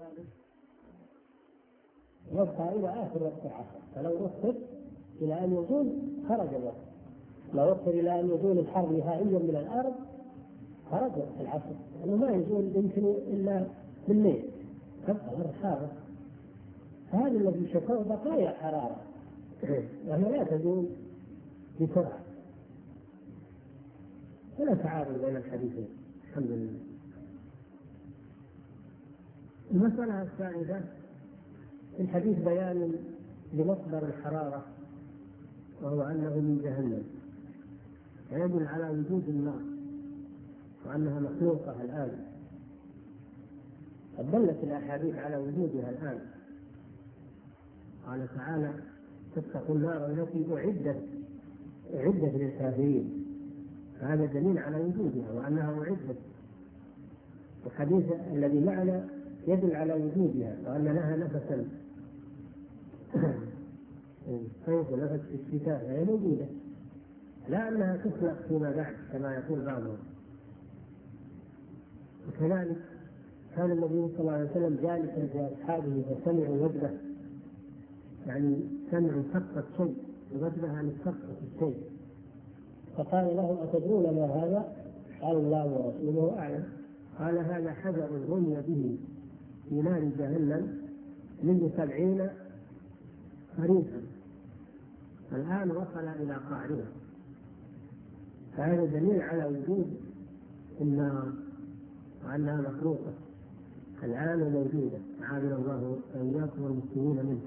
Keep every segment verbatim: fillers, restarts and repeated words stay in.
يبقى إلى آخر وقت العصر، فلو أخر إلى أن يزول خرج الوقت، لو أخر إلى أن يزول الحر نهائيا من الأرض خرج وقت العصر، لأنه ما يزول يمكن إلا بالليل تبقى الحرارة. هذا الذي شكوه بقايا حرارة وهي لا تزول بسرعة، ولا تعارض بين الحديثين الحمد لله. المسألة الثالثة في الحديث بيان لمصدر الحرارة، وهو أنه من جهنم، ويدل على وجود النار وأنها مخلوقة الآن، قد دلت الأحاديث على وجودها الآن. قال تعالى: تتقوا النار التي أعدت أعدت للكافرين، هذا دليل على وجودها وأنها أعدت. الحديث الذي معنا يدل على وجودها وأن لها نفسا صيف ونفس في الشتاء، هي موجودة، لا أنها تخلق فيما بعد كما يقول بعضهم. وكذلك كان النبي صلى الله عليه وسلم جالسا في أصحابه فسمعوا وجبة، يعني سمعوا سقط شيء، وجبة عن سقط الشيء، فقال لهم: أتدرون ما هذا؟ قال: الله ورسوله أعلم. قال: هذا حجر رمي به في نار جهنم منذ سبعين خريفا، الآن وصل إلى قعرها. فهذا دليل على وجود النار وأنها مخلوقة الآن موجودة، عافانا الله وإياكم والمسلمين منه.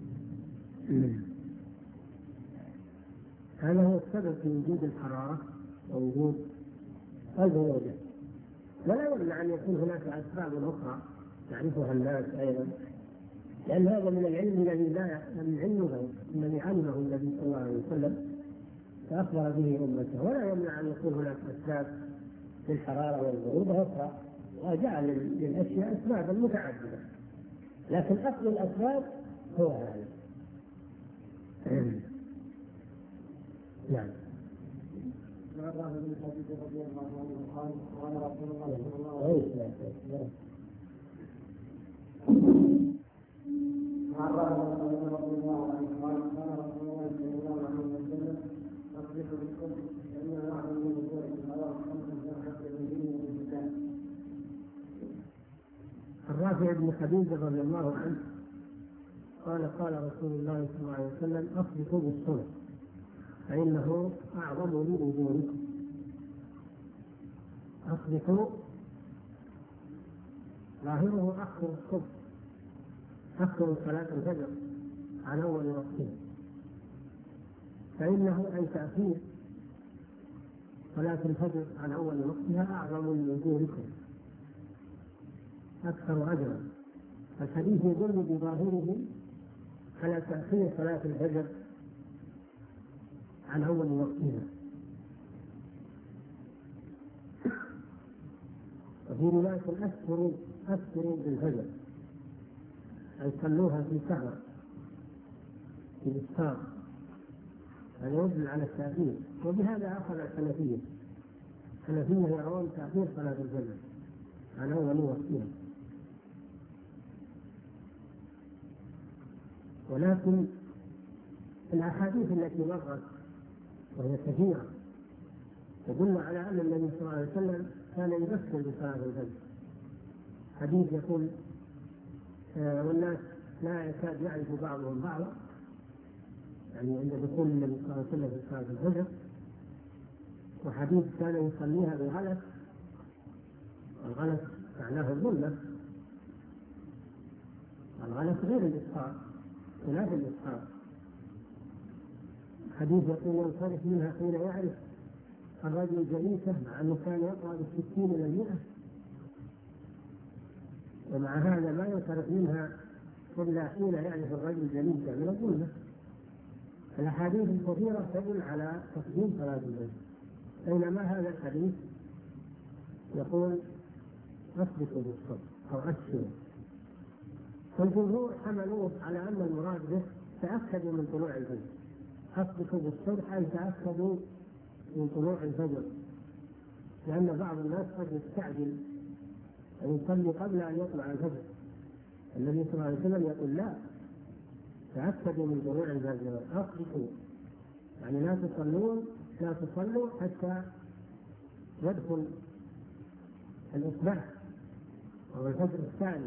هذا هو السبب في وجود الحرارة ووجود البرودة. ولا يمنع أن يكون هناك أسباب أخرى يعرفها الناس أيضا، لأن هذا من العلم الذي لا من علمه الذي علمه النبي صلى الله عليه وسلم فأخبر به أمته. ولا يمنع أن يكون هناك أسباب للحرارة والبرودة أخرى، وجعل للأشياء أسبابا متعددة، لكن أصل الأسباب هو هذا. نعم. الله بن حديث رضي الله عنه قال: قال رسول الله صلى الله عليه وسلم: عن رضي الله عنه قال: قال رسول الله صلى الله عليه وسلم: أصبحوا بالصبح فإن أعظم من وجوع الحرام خمسة حتى الدين والإسلام. الرافع بن خديجة رضي الله عنه قال: قال رسول الله صلى الله عليه وسلم: أصبحوا بالصبح فإنه أعظم لأجوركم. أصبحوا ظاهره أخر الصبح، أخر صلاة الفجر عن أول وقتها، فإنه أي تأخير صلاة الفجر عن أول وقتها أعظم لأجوركم، أكثر أجرا. الحديث يدل بظاهره على تأخير صلاة الفجر عن أول وقتها. وفي رواية: أكثروا أكثروا بالفجر، أي صلوها في سهر في الإسفار، هذا يدل على التأخير. وبهذا أخذ الحنفية، الحنفية يرون تأخير صلاة الفجر عن أول وقتها، ولكن الأحاديث التي مرت وهي كثيرة تدل على أن النبي صلى الله عليه وسلم كان يبكر بصلاة الفجر. حديث يقول: آه والناس لا يكاد يعرف بعضهم بعضا، يعني عند دخول النبي صلى الله عليه وسلم في صلاة الفجر. وحديث كان يصليها بالغلس، والغلس معناه الظلمة، الغلس غير الإسفار، خلاف الإسفار. حديث يقول: ينصرف منها حين يعرف الرجل جليسه، مع أنه كان يقرأ بالستين إلى المئة، ومع هذا ما ينصرف منها إلا حين يعرف الرجل جليسه من الظلمة. الأحاديث الكثيرة تدل على تقديم صلاة الفجر، بينما هذا الحديث يقول: أسبقوا بالصبح أو أسروا. فالجمهور حملوه على أن المراد به تأكدوا من طلوع الفجر، أسبقوا بالصبح أي تأكدوا من طلوع الفجر، لأن بعض الناس قد يستعجل أن يصلي قبل أن يطلع الفجر، النبي صلى الله عليه وسلم يقول لا، تأكدوا من طلوع الفجر، أصبحوا، يعني لا تصلون لا تصلوا حتى يدخل الإصباح وهو الفجر الثاني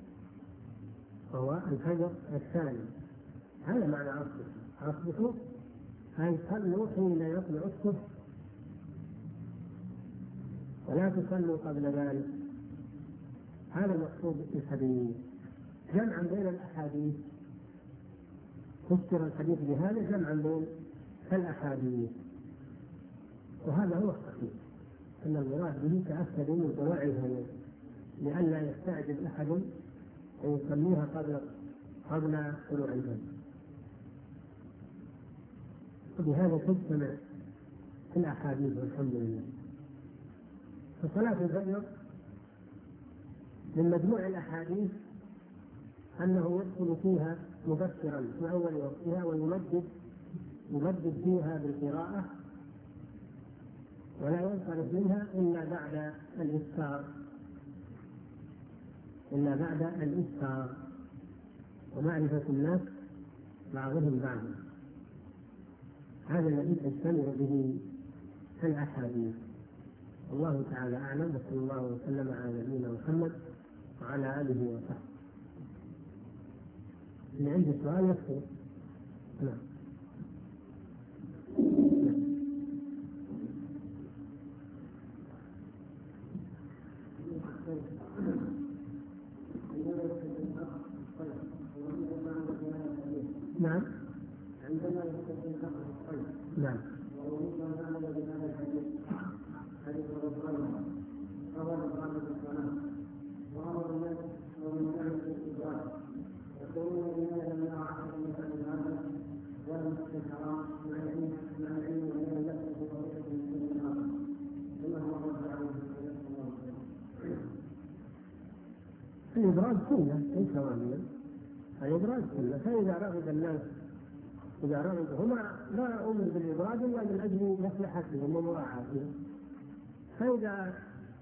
وهو الفجر الثاني. هذا معنى أصبحوا. أصبحوا أي صلوا حين يطلع الصبح ولا تصلوا قبل ذلك. هذا المقصود في الحديث، جمعا بين الأحاديث، فسر الحديث بهذا جمعا بين الأحاديث، وهذا هو الصحيح، أن المراد به تأكد من طلوع الفجر لئلا يستعجل أحد أن يصليها قبل قبل طلوع الفجر. وبهذا تجتمع الأحاديث والحمد لله. فصلاة الفجر من مجموع الأحاديث أنه يدخل فيها مبكرا في أول وقتها ويمدد يمدد فيها بالقراءة ولا ينصرف منها إلا بعد الإسفار إلا بعد الإسفار ومعرفة الناس بعضهم بعضا. هذا الذي تجتمع به الأحاديث. الله تعالى أعلم، وصلى الله وسلم على نبينا محمد وعلى آله وصحبه. اللي عنده سؤال يكتب. نعم. نعم. عندما يستخدم الأخذ الطيب. نعم. ومما نعمل بهذا الحديث حديث الرسول فهو الإقامة الصلاة وأمر الناس ومن كان في الإدراك يقولون بما لم يرى أحد مثل هذا ولم يكن حرام مع العلم مع العلم ولا يلبس بطريقة من كل آخر كما هو الرد عليه صلى الله عليه وسلم. الإدراك سنة ليس واجبا، الإدراك سنة، فإذا رغب الناس إذا رغب هما لا أمر بالإدراك إلا من أجل مصلحتهم ومراعاتهم، فإذا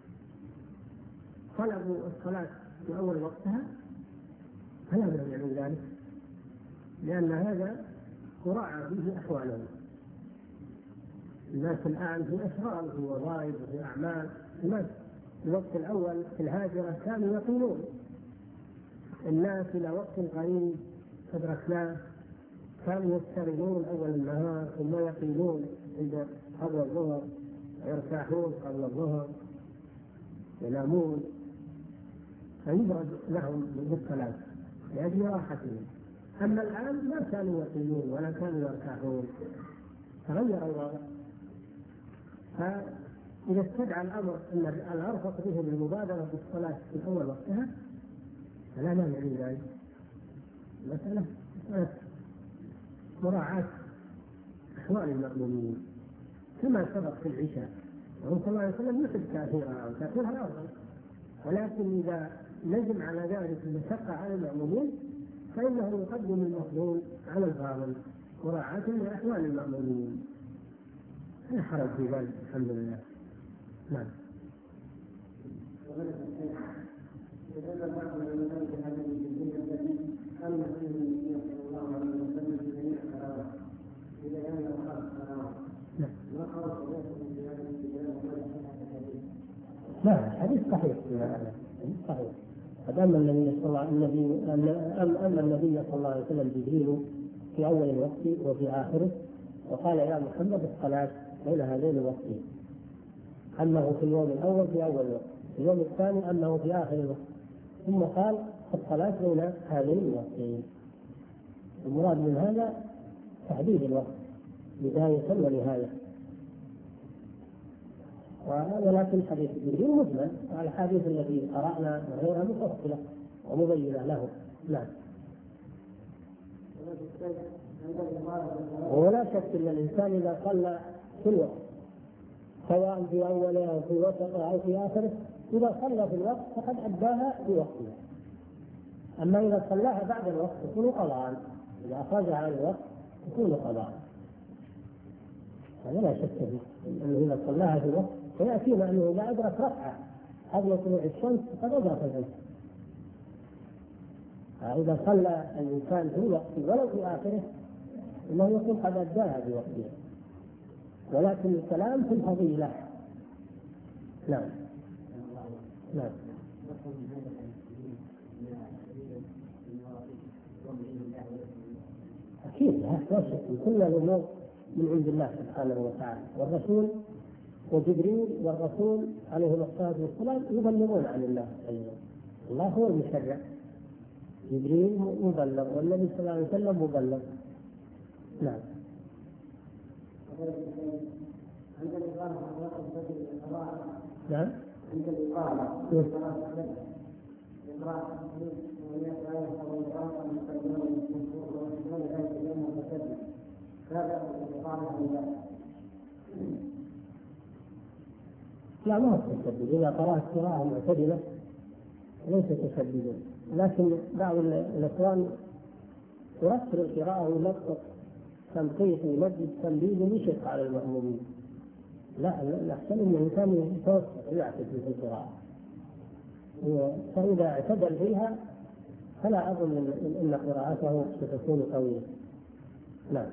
طلبوا الصلاة في أول وقتها فلا مانع من ذلك، لأن هذا مراعى به أحوالهم. الناس الآن في أشغال في وظائف وفي أعمال، الناس في الوقت الأول في الهاجرة كانوا يقولون الناس إلى وقت قريب أدركناه كانوا يستغلون أول النهار ثم يقيلون عند قبل الظهر ويرتاحون قبل الظهر ينامون فيبرد لهم بالصلاة لأجل راحتهم. أما الآن ما كانوا يقيلون ولا كانوا يرتاحون، تغير الوضع. فإذا استدعى الأمر أن الأرفق بهم المبادرة بالصلاة في أول وقتها فلا مانع من ذلك. مسألة مسألة مراعاة أحوال المأمومين كما سبق في العشاء، وهو صلى الله عليه وسلم يحب تأثيرها أو تأثيرها أفضل، ولكن إذا لزم على ذلك المشقة على المأمومين فإنه يقدم المفضول على الفاضل مراعاة لأحوال المأمومين، لا حرج في ذلك الحمد لله. نعم. وذكر بعض العلماء في هذه الجزئية التي أمن فيه النبي صلى الله عليه وسلم في جميع الصلوات إذا كان أخر الصلوات. ما قال صلاتهم في هذه الجزئية ولا صحة الحديث؟ لا، الحديث صحيح صحيح. قد أما النبي صلى الله النبي أما النبي صلى الله عليه وسلم جبريل في أول الوقت وفي آخره وقال يا محمد الصلاة بين هذين الوقتين، أنه في اليوم الأول في أول الوقت، في اليوم الثاني أنه في آخر الوقت، ثم قال الصلاة بين هذين الوقتين. المراد من هذا تحديد الوقت بداية ونهاية. ولكن حديث جبريل مجمل، الحديث التي قرأنا وغيرها مفصلة ومبينة له. نعم. ولا شك أن الإنسان إذا صلى في الوقت سواء في أوله أو في وسطه أو في آخره، إذا صلى في الوقت فقد أداها في وقتها. أما إذا صلاها بعد الوقت تكون قضاء، إذا أخرجها عن الوقت تكون قضاء. هذا لا شك فيه أنه إذا صلاها في الوقت فيأتينا أنه إذا أدرك ركعة قبل طلوع الشمس فقد أدرك العشاء. إذا صلى الإنسان في وقته ولو في آخره إنه يكون قد أداها في وقتها، ولكن الكلام في الفضيلة. نعم نعم أكيد لا شك كل الأمور من عند الله سبحانه وتعالى، والرسول وجبريل والرسول عليه الصلاة والسلام يبلغون عن الله. الله هو المشرع، جبريل مبلغ والنبي صلى الله عليه وسلم مبلغ. نعم. عند الإقامة نعم. عند الإقامة لا ما هو تشدد، إذا قرأت قراءة معتدلة ليس تشددا، لكن بعض الإخوان يرسل القراءة ويلطف تنقيط ويمجد تنبيه ويشق على المأمومين. لا الأحسن أن الإنسان يتوسط ويعتدل في القراءة، فإذا اعتدل فيها فلا أظن أن قراءته ستكون قوية. نعم.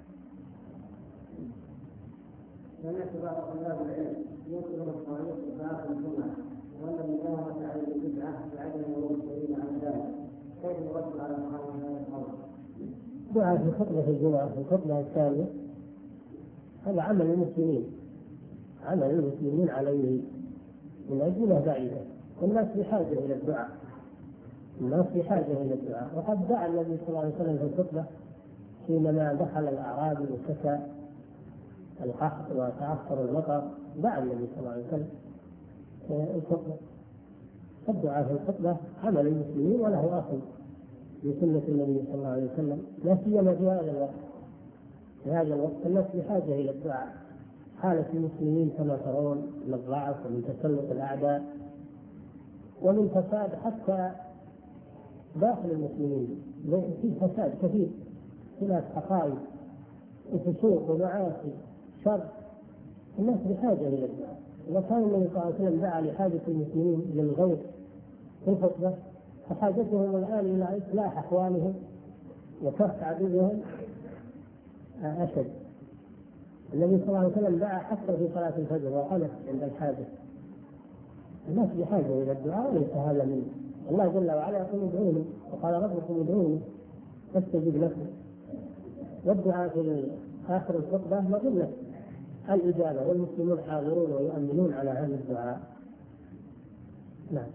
سمعت بعض طلاب العلم ينكر الصحيح في آخر الجمعة وأن المداومة على البدعة بعدم ورود دليل عن ذلك، كيف يرد على هذا القول؟ دعاء في خطبة الجمعة في الخطبة الثانية هذا عمل المسلمين، عمل المسلمين عليه من أجله بعيدة، والناس بحاجة إلى الدعاء، الناس بحاجة إلى الدعاء. وقد دعا النبي صلى الله عليه وسلم في الخطبة حينما دخل الأعرابي وشكى القحط وتعثر المطر، دعا النبي صلى الله عليه وسلم الخطبة. الدعاء في الخطبة عمل المسلمين وله أصل في سنة النبي صلى الله عليه وسلم، لا سيما في هذا الوقت. في هذا الوقت الناس بحاجة إلى الدعاء، حالة المسلمين كما ترون من الضعف ومن تسلط الأعداء ومن فساد حتى داخل المسلمين، في فساد كثير، خلاف حقائق وفسوق ومعاصي شر. الناس بحاجة إلى الدعاء، وكان النبي صلى الله عليه وسلم دعا لحاجة المسلمين للغوث في الخطبة، فحاجتهم الآن إلى إصلاح أحوالهم وكف عدوهم أشد. النبي صلى الله عليه وسلم دعا حتى في صلاة الفجر وقنت عند الحاجة. الناس بحاجة إلى الدعاء وليس هذا منه. الله جل وعلا يقول ادعوني، وقال ربكم ادعوني فاستجب لكم. والدعاء في آخر الخطبة مظنة الإجابة، والمسلمون حاضرون ويؤمنون على هذا الدعاء. نعم.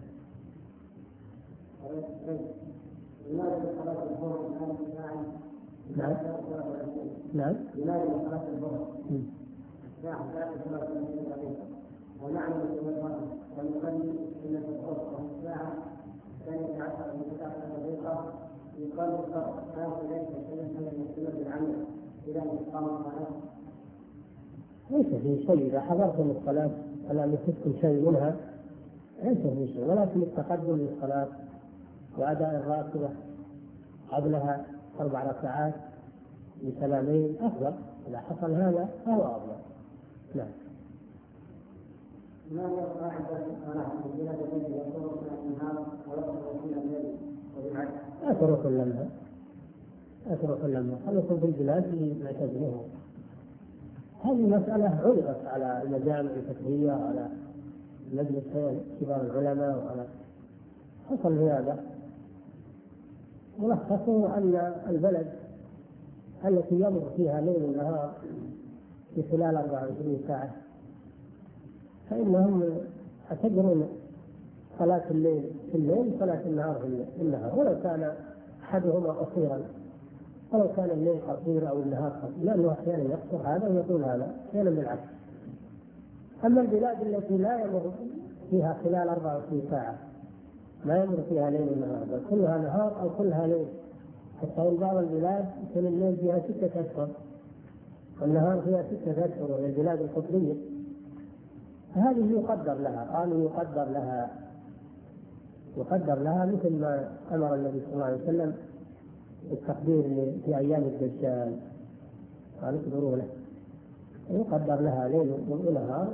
لماذا صلاة الظهر كانت ساعة؟ نعم. نعم. لماذا صلاة الظهر؟ نعم كانت صلاة الظهر ونعمل بالمرأة ونصلي إلى الظهر الساعة الثانية عشر من تسعة دقيقة يقال الفرق هذا ليس شيئا من السنة العمل إلى إقام الصلاة. ليس في شيء، إذا حضرتم الصلاة فلا يفوتكم شيء منها، ليس في شيء، ولكن التقدم للصلاة وأداء الراتبة قبلها أربع ركعات بسلامين أفضل. إذا حصل هذا فهو أفضل. نعم. ما هي قاعدة الصلاة في بلاد الذي يصور في النهار ويصور في الليل وبالعكس؟ أترك اللمة، أترك اللمة، خلصوا في البلاد معتزلين. هذه مسألة عرضت على المجامع الفقهية وعلى مجلس كبار العلماء، وعلى حصل في هذا. ملخصه أن البلد التي يمر فيها ليل ونهار في خلال أربع وعشرين ساعة فإنهم يعتبرون صلاة الليل في الليل صلاة النهار في النهار، ولو كان أحدهما قصيرا، ولو كان الليل قصير أو النهار قصير، لأنه أحيانا يقصر هذا ويقول هذا، أحيانا بالعكس. أما البلاد التي لا يمر فيها خلال أربع وعشرين ساعة، ما يمر فيها ليل ونهار، بل كلها نهار أو كلها ليل، حتى بعض البلاد يكون الليل فيها ستة أشهر والنهار فيها ستة أشهر، وهي البلاد القطبية، هذه يقدر لها، قالوا يقدر لها يقدر لها مثل ما أمر النبي صلى الله عليه وسلم التقدير في أيام الدجال، قالوا اقدروا له، يقدر لها ليل ونهار.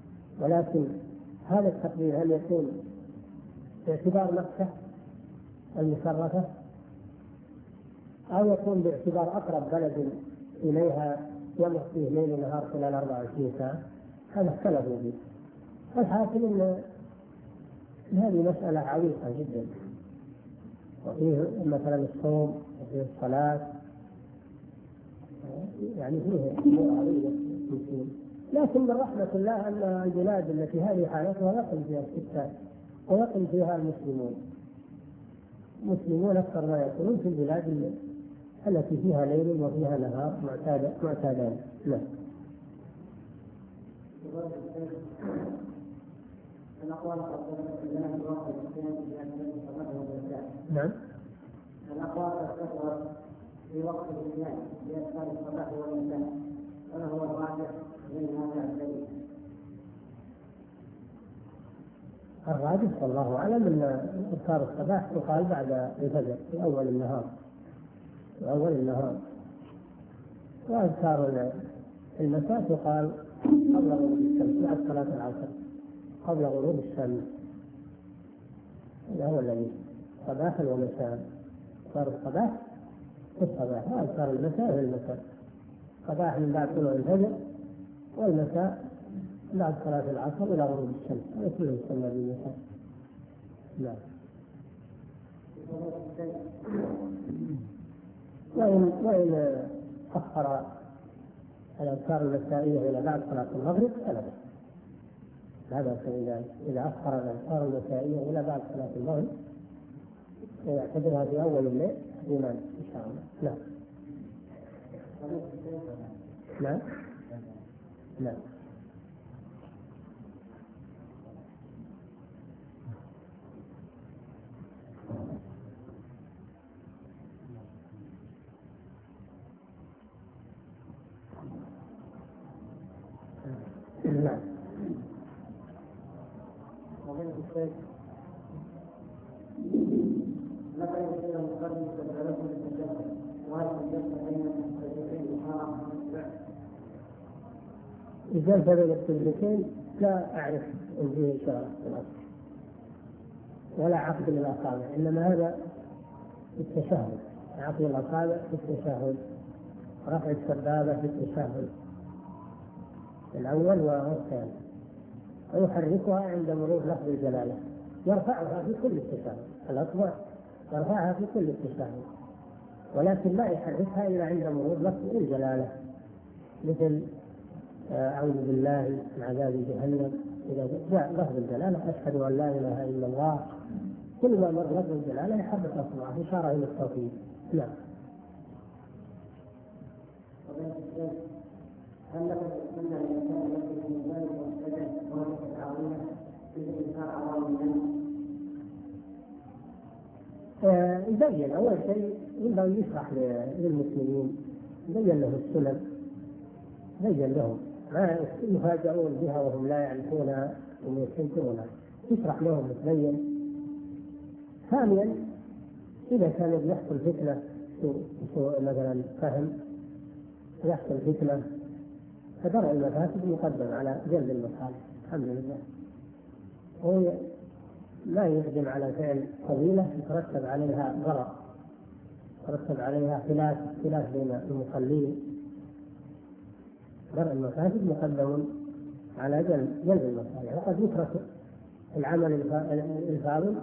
ولكن هذا التقدير هل يكون باعتبار مكة المشرفة، أو يكون باعتبار أقرب بلد إليها يمر فيه ليل ونهار خلال أربع وعشرين ساعة، هذا اختلفوا فيه. والحاصل أن هذه مسألة عويصة جدا، وفيه مثلا الصوم وفيه الصلاة، يعني فيه أمور عظيمة. لكن من رحمة الله أن البلاد التي هذه حالتها يقل فيها الستات ويقل فيها المسلمون، مسلمون أكثر ما يكونون في البلاد التي فيها ليل وفيها نهار معتادان. نعم. نعم. الأقوال تكثر في وقت الإسلام بأسفار الصباح والمساء، وما هو الراجح من هذا الدليل؟ الراجح والله أعلم أن أذكار الصباح تقال بعد الفجر في أول النهار، في أول النهار، وأذكار المساء تقال قبل غروب الشمس بعد صلاة العصر، قبل غروب الشمس. هذا هو الذي صباحا ومساء. أذكار الصباح في الصباح، وأذكار المساء في المساء. صباح من بعد طلوع الفجر، والمساء بعد صلاة العصر إلى غروب الشمس، هذا كله يسمى بالمساء. نعم. وإن وإن أخر الأذكار المسائية إلى بعد صلاة المغرب فلا بأس، لا بأس إذا أخر الأذكار المسائية إلى بعد صلاة المغرب يعتبرها في أول الليل إيمان إن شاء الله. نعم. نعم. نعم. نعم. متى يصير المقدم تدرسه للتشهد؟ وهل الجلسة بين التشهدين محرم؟ الجلسة بين التشهدين لا أعرف إن فيه شرع في الأصل ولا عقد للأصابع، إنما هذا في التشهد، عقد الأصابع في التشهد، رفع السبابة في التشهد الأول والثاني، ويحركها عند مرور لفظ الجلالة، يرفعها في كل التشهد، الأصبع يرفعها في كل التشهد، ولكن لا يحركها إلا عند مرور لفظ الجلالة، مثل أعوذ بالله من عذاب جهنم، إذا جاء لفظ الجلالة أشهد أن لا إله إلا الله، كل ما مر لفظ الجلالة يحرك أصبعه إشارة إلى التوحيد. نعم. هل لك أن الإنسان يكفي من ذلك والسجن وليس العظيمة في الإنسان عظيما؟ يبين أول شيء ينبغي يشرح للمسلمين، يبين له السنن، يبين لهم ما يفاجئون بها وهم لا يعرفونها ويستنكرونها، يشرح لهم ويبين. ثانيا إذا كان يحصل فتنة سوء مثلا فهم، يحصل فتنة، فدرء المفاسد مقدم على جلب المصالح. الحمد لله. هو لا يقدم على فعل فضيلة يترتب عليها ضرر، يترتب عليها خلاف خلاف بين المصلين. درء المفاسد مقدم على جلب جلب المصالح، وقد يترك العمل الفاضل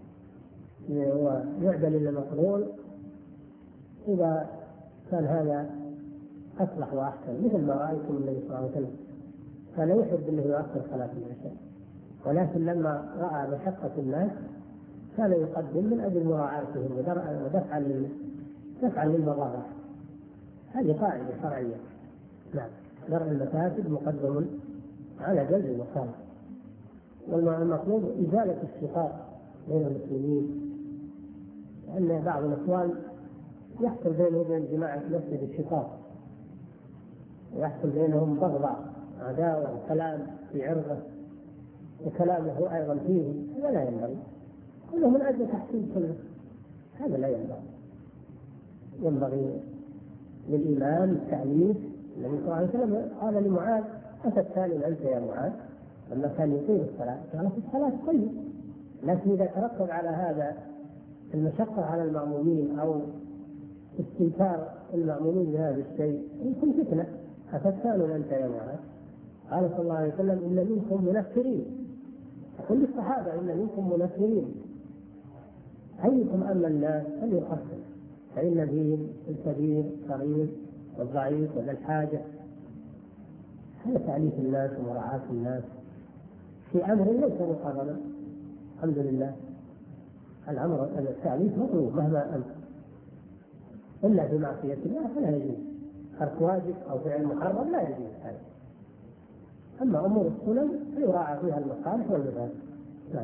ويعدل إلى المفضول إذا كان هذا أصلح وأحسن، مثل ما رأيتم النبي صلى الله عليه وسلم كان يحب أنه يؤخر صلاة العشاء، ولكن لما رأى مشقة الناس كان يقدم من أجل مراعاتهم ودفعا دفعا للمضارة. هذه قاعدة شرعية. نعم. درء المفاسد مقدم على جلب المصالح، والمطلوب إزالة الشقاق بين المسلمين، لأن بعض الإخوان يحصل بينهم وبين جماعة مسجد الشقاق، ويحصل بينهم بغضاء عداوة وكلام في عرضه وكلامه أيضا فيه، هذا لا ينبغي، كله من أجل تحسين سنة، هذا لا ينبغي. ينبغي للإمام التعليم. النبي صلى الله عليه وسلم قال لمعاذ أتستأذن أنت يا معاذ؟ لما كان يطيل الصلاة قال في الصلاة طيب، لكن إذا ترتب على هذا المشقة على المأمومين أو استنكار المأمومين بهذا الشيء يمكن فتنة. أفتان أنت يا معاذ؟ قال صلى الله عليه وسلم إن منكم منفرين، كل الصحابة إن منكم منفرين، أيكم أما الناس فليقصر، فإن فيهم الكبير الصغير والضعيف وذا الحاجة. هذا تأليف الناس ومراعاة الناس في أمر ليس مقررا. الحمد لله الأمر التأليف مطلوب مهما أمر، إلا في معصية الله فلا يجوز، ترك واجب أو فعل محرم لا يجوز هذا. أما أمور السنن فيراعى فيها المصالح والمفاسد. نعم.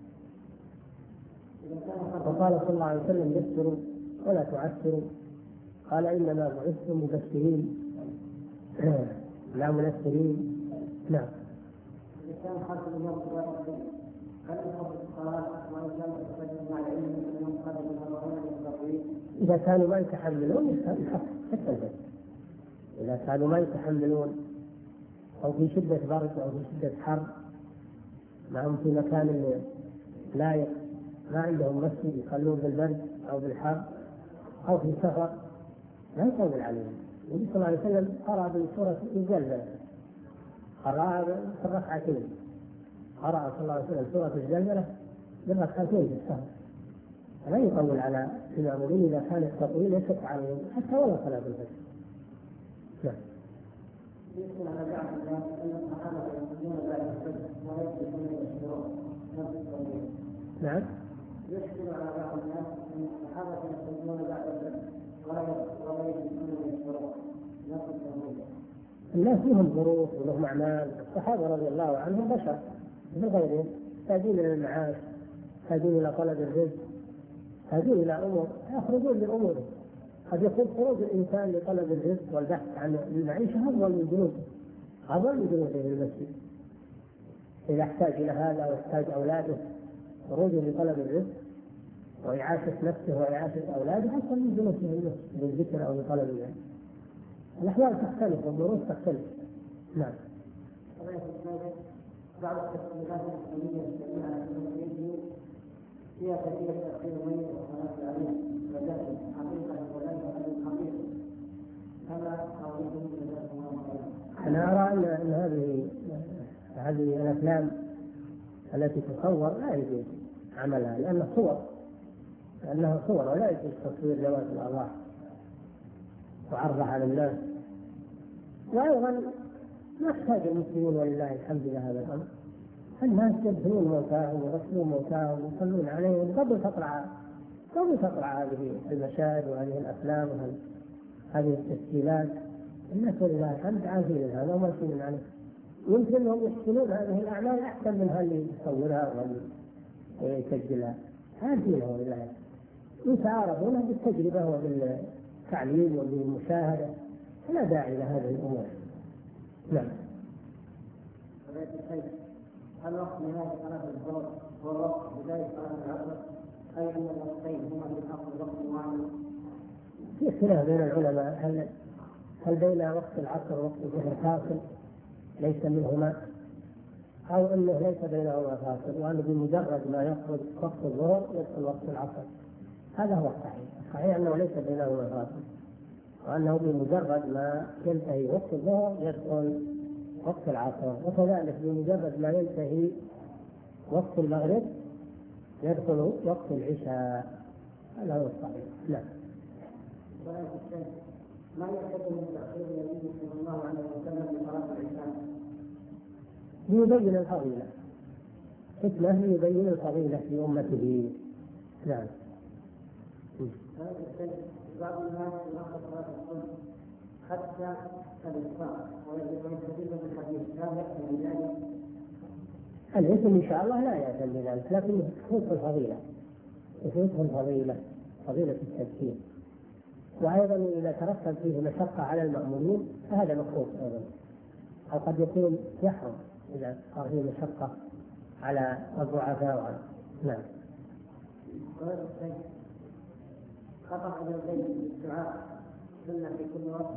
وقال صلى الله عليه وسلم يسروا ولا تعسروا، قال إنما بعثتم مبشرين لا منفرين. نعم. كان حاصل اليوم هل يحب الصلاة وإن كان يستجيب مع العلم أنهم قد يتبعون للتطويل؟ إذا كانوا ما يتحملون يحق حتى البيت. إذا كانوا ما يتحملون أو في شدة برد أو في شدة حر، معهم في مكان لا ما عندهم مسجد يصلون بالبرد أو بالحر أو في سفر، لا يطول عليهم. النبي صلى الله عليه وسلم قرأ بسورة الزلزلة، قرأ في الركعتين، قرأ صلى الله عليه وسلم سورة الزلزلة بالركعتين في السفر، لا يطول على المأمومين إذا كان التطويل يشق عليهم حتى ولا صلاة الفجر. نعم. يمكن على بعض الناس أن الصحابة يصلون بعد الفجر ولا يجلسون يشكرون نفس التطويل. نعم. يشكل على بعض الناس أن الصحابة يصلون بعد الفجر ولا يجلسون يشكرون نفس التطويل. الناس لهم ظروف ولهم أعمال. الصحابة رضي الله عنهم بشر مثل غيرهم، يحتاجون إلى المعاش، يحتاجون إلى طلب الرزق، يحتاجون إلى أمور يخرجون لأمورهم. قد يكون خروج الإنسان لطلب الرزق والبحث عن المعيشة أفضل من جنوده، أفضل من جنوده في المسجد. إذا احتاج إلى هذا واحتاج أولاده، خروجه لطلب الرزق وإعاشة نفسه وإعاشة أولاده أفضل من جنوده في المسجد للذكر أو لطلب العلم. الأحوال تختلف والظروف تختلف. نعم. بعض التفسيرات الإسلامية الجميع على المسلمين فيها كثير تأخير الميت والصلاة عليه وذلك حقيقة وذلك حقيقة. هذا قولكم جزاكم الله خيرا. أنا أرى أن أن هذه هذه الأفلام التي تصور لا يجوز عملها، لأنها صور لأنها صور ولا يجوز تصوير ذوات الأرواح وعرضها على الناس. وأيضا ما يحتاج المسلمون ولله الحمد لهذا الأمر. الناس يدفنون موتاهم ويغسلون موتاهم ويصلون عليهم قبل تطلع قبل تطلع هذه المشاهد وهذه الأفلام وهذه التسجيلات. الناس ولله الحمد عارفين هذا وماشيين عليه. يمكن أنهم يحسنون هذه الأعمال أحسن من اللي يصورها واللي يسجلها، عارفينها ولله. يتعارفون بالتجربة وبالتعليم وبالمشاهدة، لا داعي لهذه الأمور. نعم. هل وقت نهاية صلاة الظهر هو وقت بداية صلاة العصر، أي أن الوقتين هما في الأصل وقت واحد؟ في اختلاف بين العلماء، هل هل بين وقت العصر ووقت الظهر فاصل ليس منهما، أو أنه ليس بينهما فاصل وأنه بمجرد ما يخرج وقت الظهر يدخل وقت العصر؟ هذا هو الصحيح. الصحيح أنه ليس بينهما فاصل، وأنه بمجرد ما ينتهي وقت الظهر يدخل وقت العصر، وكذلك بمجرد ما ينتهي وقت المغرب يدخل وقت العشاء. هذا هو الصحيح. نعم. ما يعتقد من تأخير النبي صلى الله عليه وسلم لصلاة العشاء؟ ليبين الفضيلة، حكمة ليبين الفضيلة في أمته. نعم. بعض الناس يؤخر صلاة الصبح حتى الإسفار ويستفيد من الحديث، لا يأتي بذلك. الاسم إن شاء الله لا يأتي بذلك، لكن يفوت الفضيلة، يفوت الفضيلة فضيلة التذكير. وأيضا إذا ترتب فيه مشقة على المأمومين فهذا مكروه أيضا، أو قد يكون يحرم إذا صار فيه مشقة على الضعفاء. نعم. خطأ اليدين بالدعاء سنة في كل وقت.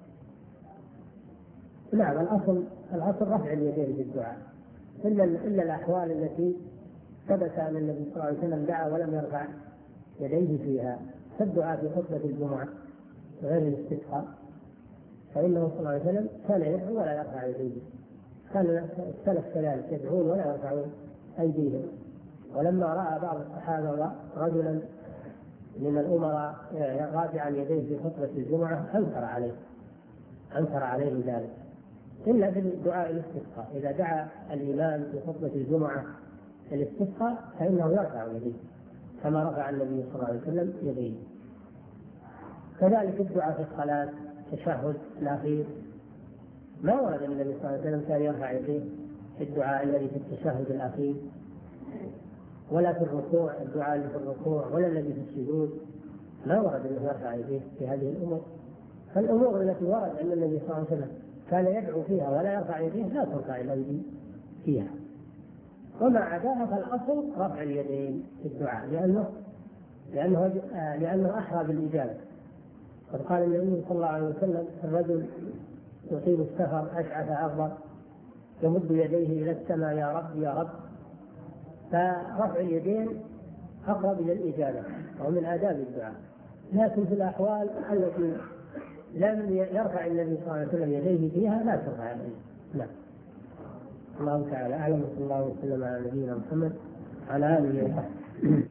نعم. الأصل الأصل رفع اليدين بالدعاء، إلا إلا الأحوال التي ثبت أن النبي صلى الله عليه وسلم دعا ولم يرفع يديه فيها كالدعاء في خطبة الجمعة غير الاستسقاء، فإنه صلى الله عليه وسلم كان يدعو ولا يرفع يديه، كان السلف كذلك يدعون ولا يرفعون أيديهم. ولما رأى بعض الصحابة رجلا من الأمراء رافعا يديه في خطبة الجمعة أنكر عليه أنكر عليه ذلك، إلا في دعاء الاستسقاء. إذا دعا الإمام في خطبة الجمعة الاستسقاء فإنه يرفع يديه كما رفع النبي صلى الله عليه وسلم يديه. كذلك الدعاء في الصلاة التشهد الأخير ما ورد أن النبي صلى الله عليه وسلم كان يرفع يديه في الدعاء الذي في التشهد الأخير، ولا في الركوع الدعاء اللي في الركوع، ولا الذي في السجود، ما ورد أنه يرفع يديه في هذه الأمور. فالأمور التي ورد أن النبي صلى الله عليه وسلم كان يدعو فيها ولا يرفع يديه لا ترفع الأيدي فيها، وما عداها فالأصل رفع اليدين في الدعاء، لأنه لأنه لأنه أحرى بالإجابة. قد قال النبي صلى الله عليه وسلم: الرجل يطيل السفر أشعث أغبر يمد يديه إلى السماء يا رب يا رب. فرفع اليدين أقرب إلى الإجابة ومن آداب الدعاء. لكن في الأحوال التي لم يرفع النبي صلى الله عليه وسلم يديه فيها لا ترفع يديه. نعم. الله تعالى أعلم، صلى الله وسلم على نبينا محمد على آله وصحبه.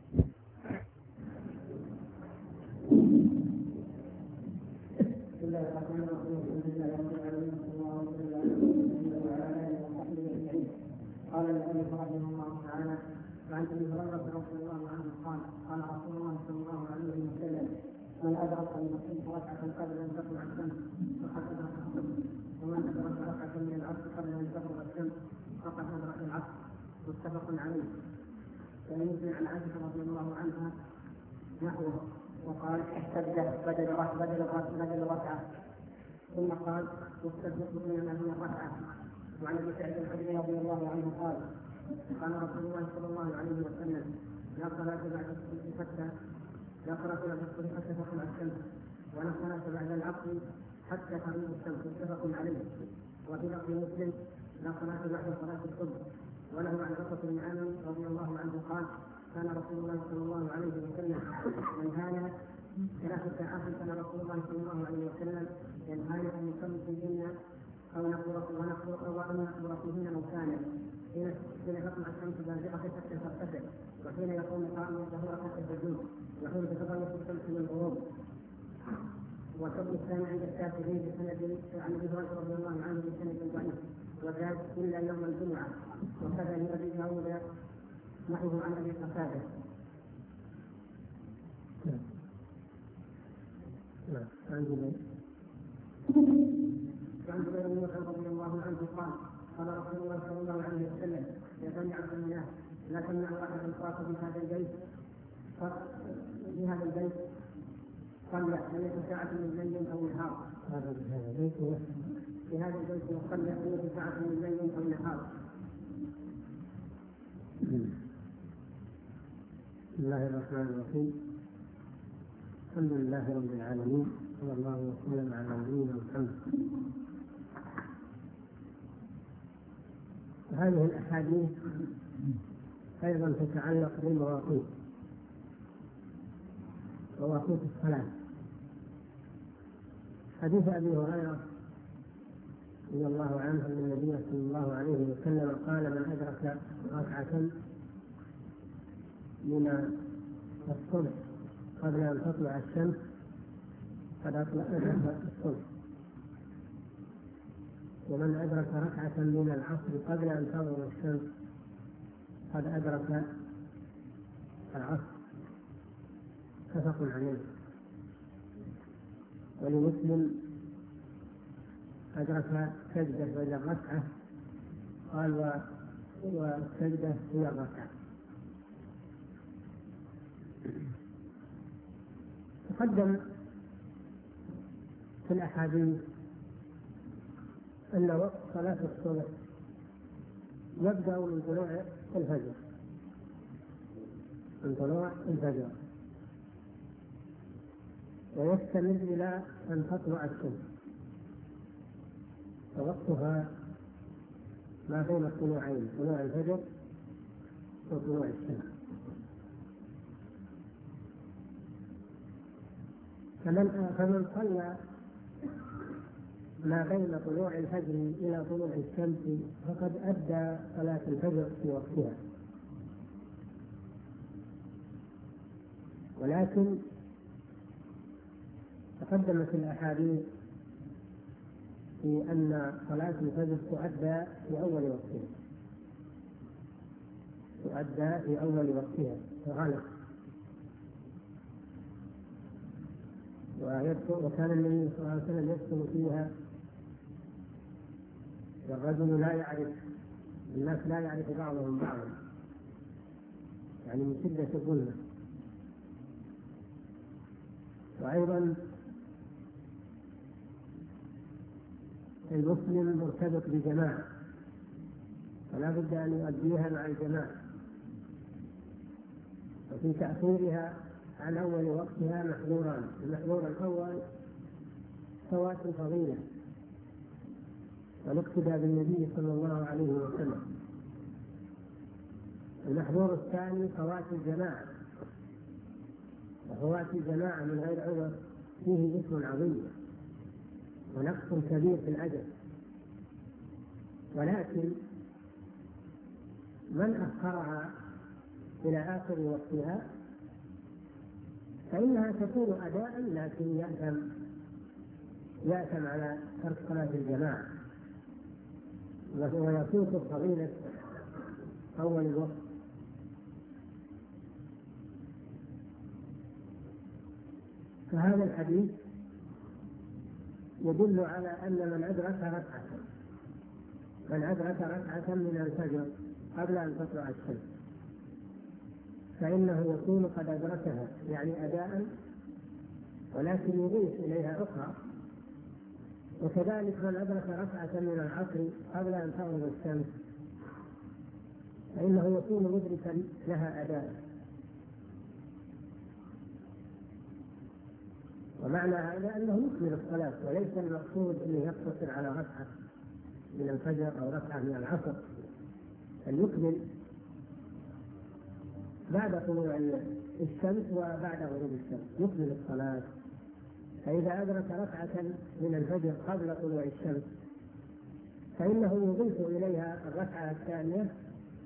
قال النبي رحمه الله تعالى: وعن ابي هريره رضي الله عنه قال: قال رسول الله صلى الله عليه وسلم: من ادرك ان يصيب ركعه قبل ان تطلع الشمس فقد ادرك الصبح، ومن ادرك ركعه من العصر قبل ان تغرب الشمس فقد ادرك العصر. متفق عليه. فيمكن عن عائشه رضي الله عنها نحوه، وقال: السجده بدل بدل بدل ركعه، ثم قال: والسجده بينما هي الركعه. وعن ابي سعيد الخدري رضي الله عنه قال: قال رسول الله صلى الله عليه وسلم: لا صلاة بعد الصبح حتى لا صلاة بعد الصبح حتى تطلع الشمس، ولا صلاة بعد العصر حتى تغيب الشمس. متفق عليه. وفي لفظ مسلم: لا صلاة بعد صلاة الصبح. وله عن عقبة بن عامر رضي الله عنه قال: كان رسول الله صلى الله عليه وسلم ينهانا ثلاث ساعات، كان رسول الله صلى الله عليه وسلم ينهانا ان نصلي فيهن أو نقرأ ونقرأ وأن نقرأ فيهن موتانا، حين تطلع الشمس بازغة حتى ترتفع، وحين يقوم قائم الظهور حتى السجود، وحين تتغير الشمس من الغروب. والحكم الثاني عند الشافعي بسند عن ابي هريره رضي الله عنه بسند ضعيف، وزاد الا يوم الجمعه. وكذا لابي داود نحوه عن ابي قتاده. وعن جبير بن مطعم رضي الله عنه قال: قال رسول الله صلى الله عليه وسلم: يا بني عبد الله لا تمنعوا احد الطاف في هذا البيت في هذا البيت صلى ليس ساعة من ليل او نهار. هذا البيت في هذا البيت يصلي ليس ساعة من ليل او نهار. بسم الله الرحمن الرحيم. الحمد لله رب العالمين، صلى الله وسلم على نبينا محمد. هذه الأحاديث أيضا تتعلق بالمواقيت، مواقيت الصلاة. حديث أبي هريرة رضي الله عنه أن النبي صلى الله عليه وسلم قال: من أدرك ركعة من الصبح قبل أن تطلع الشمس قد أدرك الصبح، ومن أدرك ركعة من العصر قبل أن تغرب الشمس قد أدرك العصر. متفق عليه. ولمسلم: أدرك سجدة بدل الركعة، قال: والسجدة هي الركعة. تقدم في الأحاديث أن وقت صلاة الصبح يبدأ من طلوع الفجر من طلوع الفجر ويستمر إلى أن تطلع الشمس، فوقتها ما بين الطلوعين، طلوع الفجر وطلوع الشمس. فمن فمن صلى ما بين طلوع الفجر إلى طلوع الشمس فقد أدى صلاة الفجر في وقتها. ولكن تقدمت الأحاديث في أن صلاة الفجر تؤدى في أول وقتها تؤدى في أول وقتها فغلق. وكان النبي صلى الله عليه وسلم يسكن فيها والرجل لا يعرف الناس لا يعرف بعضهم بعضا، يعني من شدة الظلمة. وأيضا المسلم مرتبط بجماعة فلا بد أن يؤديها مع الجماعة، وفي تأخيرها عن أول وقتها محظوران. المحظور الأول فوات الفضيلة والاقتداء بالنبي صلى الله عليه وسلم. المحظور الثاني فوات الجماعة، وفوات الجماعة من غير عذر فيه إثم عظيم ونقص كبير في الأجر. ولكن من أخرها إلى آخر وقتها فإنها تكون أداء، لكن يأثم يأثم على ترك صلاة الجماعة ويفوت فضيلة أول الوقت. فهذا الحديث يدل على أن من أدرك ركعة من أدرك ركعة من الفجر قبل أن تطلع الشمس فإنه يكون قد أدركها، يعني أداء، ولكن يضيف إليها أخرى. وكذلك من أدرك ركعة من العصر قبل أن تغرب الشمس فإنه يكون مدركا لها أداء. ومعنى هذا أنه يكمل الصلاة، وليس المقصود أنه يقتصر على ركعة من الفجر أو ركعة من العصر، أن يكمل بعد طلوع الشمس وبعد غروب الشمس يكمل الصلاة. فإذا أدرك ركعة من الفجر قبل طلوع الشمس فإنه يضيف إليها الركعة الثانية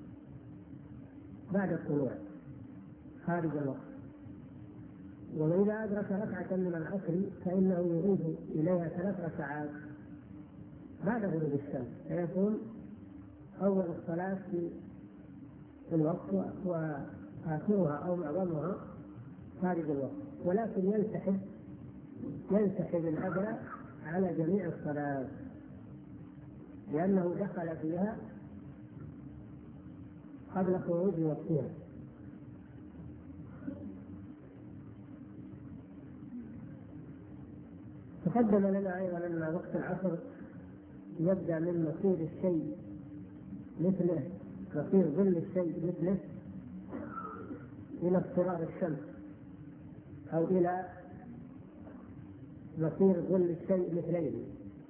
بعد الطلوع خارج الوقت. وإذا أدرك ركعة من العصر فإنه يضيف إليها ثلاث ركعات بعد غروب الشمس، فيكون أول الصلاة في الوقت وآخرها أو معظمها خارج الوقت، ولكن ينسحب ينسحب الأجر على جميع الصلاة لأنه دخل فيها قبل خروج وقتها. تقدم لنا أيضا أن وقت العصر يبدأ من مصير الشيء مثله، مصير ظل الشيء مثله إلى اضطرار الشمس، أو إلى مصير ظل الشيء مثلين.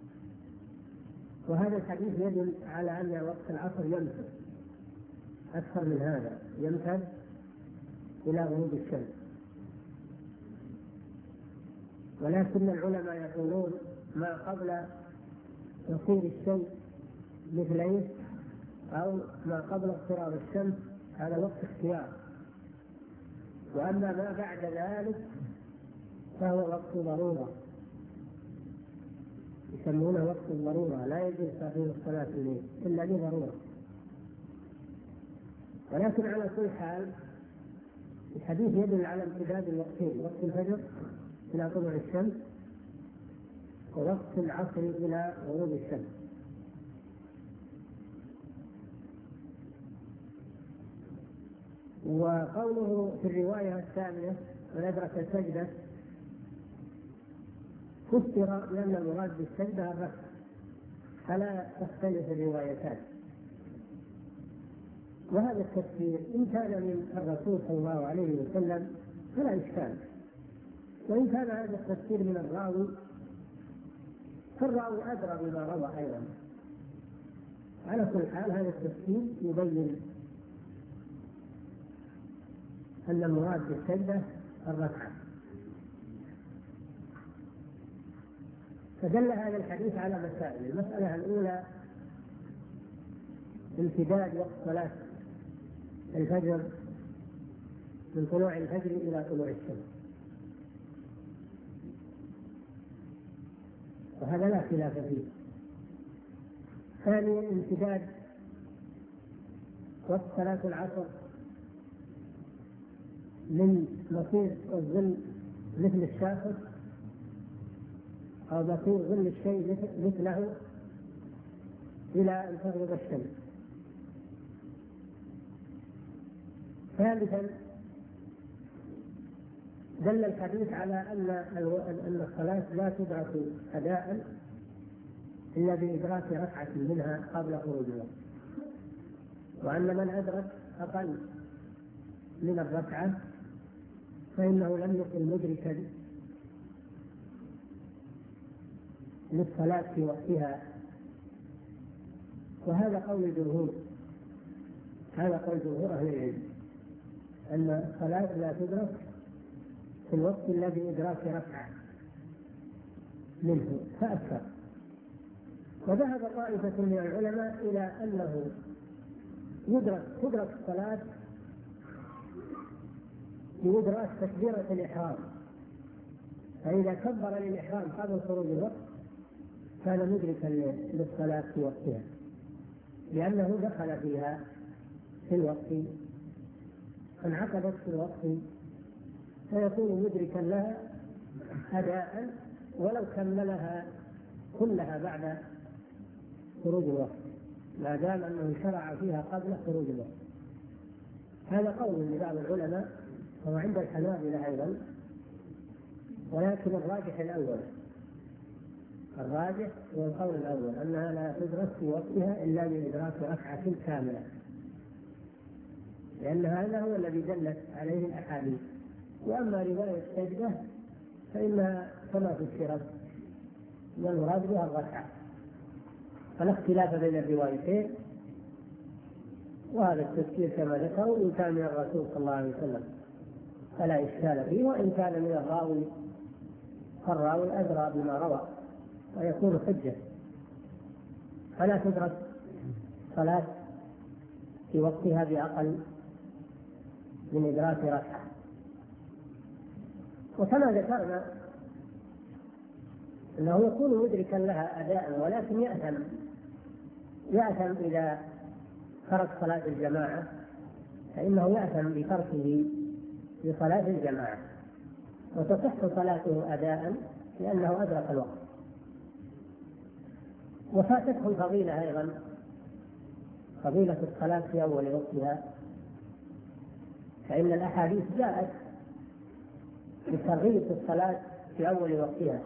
وهذا الحديث يدل على أن وقت العصر يمتد أكثر من هذا، يمتد إلى غروب الشمس. ولكن العلماء يقولون ما قبل مصير الشيء مثليه أو ما قبل اضطرار الشمس هذا وقت اختيار، وأما ما بعد ذلك فهو وقت ضرورة، يسمونه وقت الضرورة، لا يجوز تأخير الصلاة الليل إلا لضرورة. ولكن على كل حال الحديث يدل على امتداد الوقتين، وقت الفجر إلى طلوع الشمس ووقت العصر إلى غروب الشمس. وقوله في الرواية الثانية من أدرك السجدة فسر بأن المراد بالسجدة الركعة، فلا تختلف الروايتان. وهذا التفسير إن كان من الرسول صلى الله عليه وسلم فلا إشكال، وإن كان هذا التفسير من الراوي فالراوي أدرى بما روى أيضا. على كل حال هذا التفسير يبين أن المراد بالسجدة الركعة. فدل هذا الحديث على مسائل. المسألة الأولى امتداد وقت صلاة الفجر من طلوع الفجر إلى طلوع الشمس، وهذا لا خلاف فيه. ثانيا امتداد وقت صلاة العصر من مصير الظل مثل الشاخص أو مصير ظل الشيء مثله إلى أن تغرب الشمس. ثالثا دل الحديث على أن أن الصلاة لا تدرك أداء إلا بإدراك ركعة منها قبل خروج الوقت، وأن من أدرك أقل من الركعة فإنه لم يكن مدركا للصلاة في وقتها. وهذا قول الجمهور، هذا قول جمهور أهل العلم، أن الصلاة لا تدرك في الوقت الذي إدراك ركعة منه فأكثر. وذهب طائفة من العلماء إلى أنه يدرك تدرك الصلاة بإدراك تكبيرة الإحرام، فإذا كبر للإحرام قبل خروج الوقت كان مدركا للصلاة في وقتها، لأنه دخل فيها في الوقت، انعقدت في الوقت، فيكون مدركا لها أداء ولو كملها كلها بعد خروج الوقت، ما دام أنه شرع فيها قبل خروج الوقت. هذا قول لبعض العلماء وهو عند الحنابلة أيضا، ولكن الراجح الأول، الراجح هو القول الأول أنها لا تدرك في وقتها إلا بإدراك ركعة كاملة، لأن هذا هو الذي دلت عليه الأحاديث. وأما رواية السجدة فإنها كما فسرت والمراد بها الركعة، فلا اختلاف بين الروايتين، وهذا التفسير كما ذكروا إن كان من الرسول صلى الله عليه وسلم فلا إشكال فيه، وإن كان من الراوي فالراوي أدرى بما روى ويكون حجة. فلا تدرك صلاة في وقتها بأقل من إدراك ركعة. وكما ذكرنا أنه يكون مدركا لها أداء، ولكن يأثم يأثم إذا ترك صلاة الجماعة، فإنه يأثم بتركه لصلاة الجماعة، وتصح صلاته أداء لأنه أدرك الوقت. وفاتته الفضيلة أيضا، فضيلة الصلاة في أول وقتها، فإن الأحاديث جاءت بترغيب الصلاة في أول وقتها،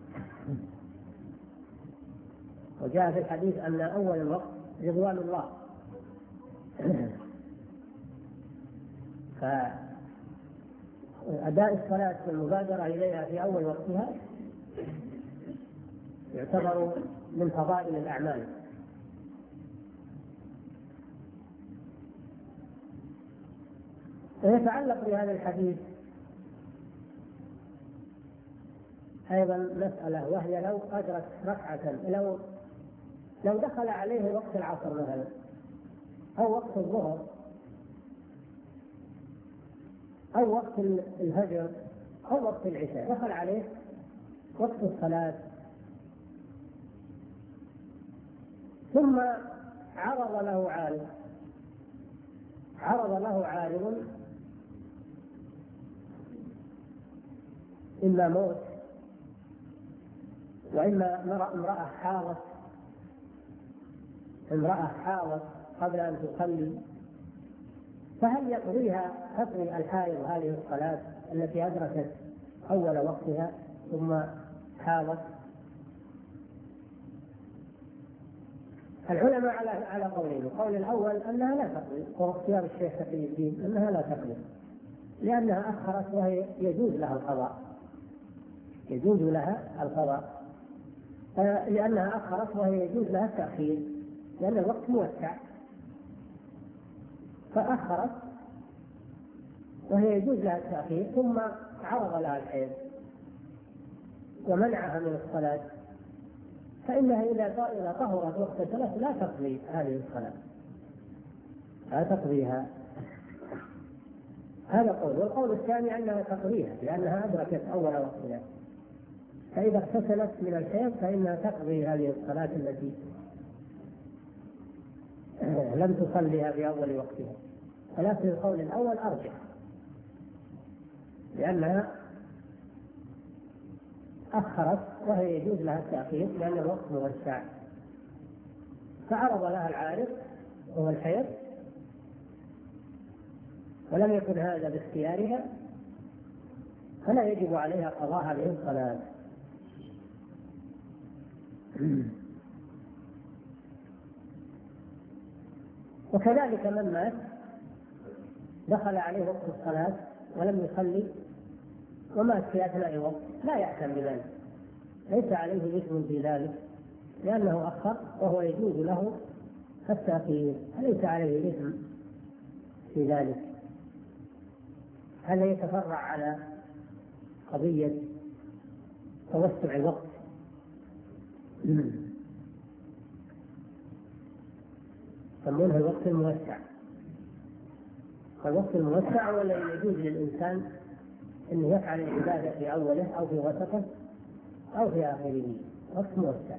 وجاء في الحديث أن أول الوقت رضوان الله، فأداء الصلاة والمبادرة إليها في أول وقتها يعتبر من فضائل الأعمال. ويتعلق بهذا الحديث أيضا مسألة، وهي لو أدرك ركعة، لو لو دخل عليه وقت العصر مثلا أو وقت الظهر أو وقت الهجر أو وقت العشاء، دخل عليه وقت الصلاة ثم عرض له عارض عرض له عارض إما موت وإما امرأة حاضت امرأة حاضت قبل أن تصلي، فهل يقضيها تقضي الحائض هذه الصلاة التي أدركت أول وقتها ثم حاضت؟ العلماء على على قولين. القول الأول أنها لا تقضي، واختيار الشيخ تقي الدين أنها لا تقضي، لأنها أخرت وهي يجوز لها القضاء يجوز لها القضاء لأنها أخرت وهي يجوز لها التأخير، لأن الوقت موسع، فأخرت وهي يجوز لها التأخير ثم عرض لها الحيض ومنعها من الصلاة فإنها إذا طهرت واغتسلت لا تقضي هذه الصلاة، لا تقضيها. هذا قول. والقول الثاني أنها تقضيها لأنها أدركت أول وقتها، فإذا اغتسلت من الحيض فإنها تقضي هذه الصلاة التي لم تصليها في أول وقتها. ولكن القول الأول أرجح لأنها أخرت وهي يجوز لها التأخير لأن الوقت موسع، فعرض لها العارض وهو الحيض ولم يكن هذا باختيارها، فلا يجب عليها قضاء هذه الصلاة. وكذلك من مات دخل عليه وقت الصلاة ولم يصلي ومات في أثناء الوقت لا يأثم بذلك، ليس عليه إثم في ذلك لأنه أخر وهو يجوز له التأخير، فليس عليه إثم في ذلك. هذا يتفرع على قضية توسع الوقت. يسمونه الوقت الموسع. الوقت الموسع هو الذي يجوز للإنسان أن يفعل العبادة في أوله أو في وسطه أو في آخره، وقت موسع.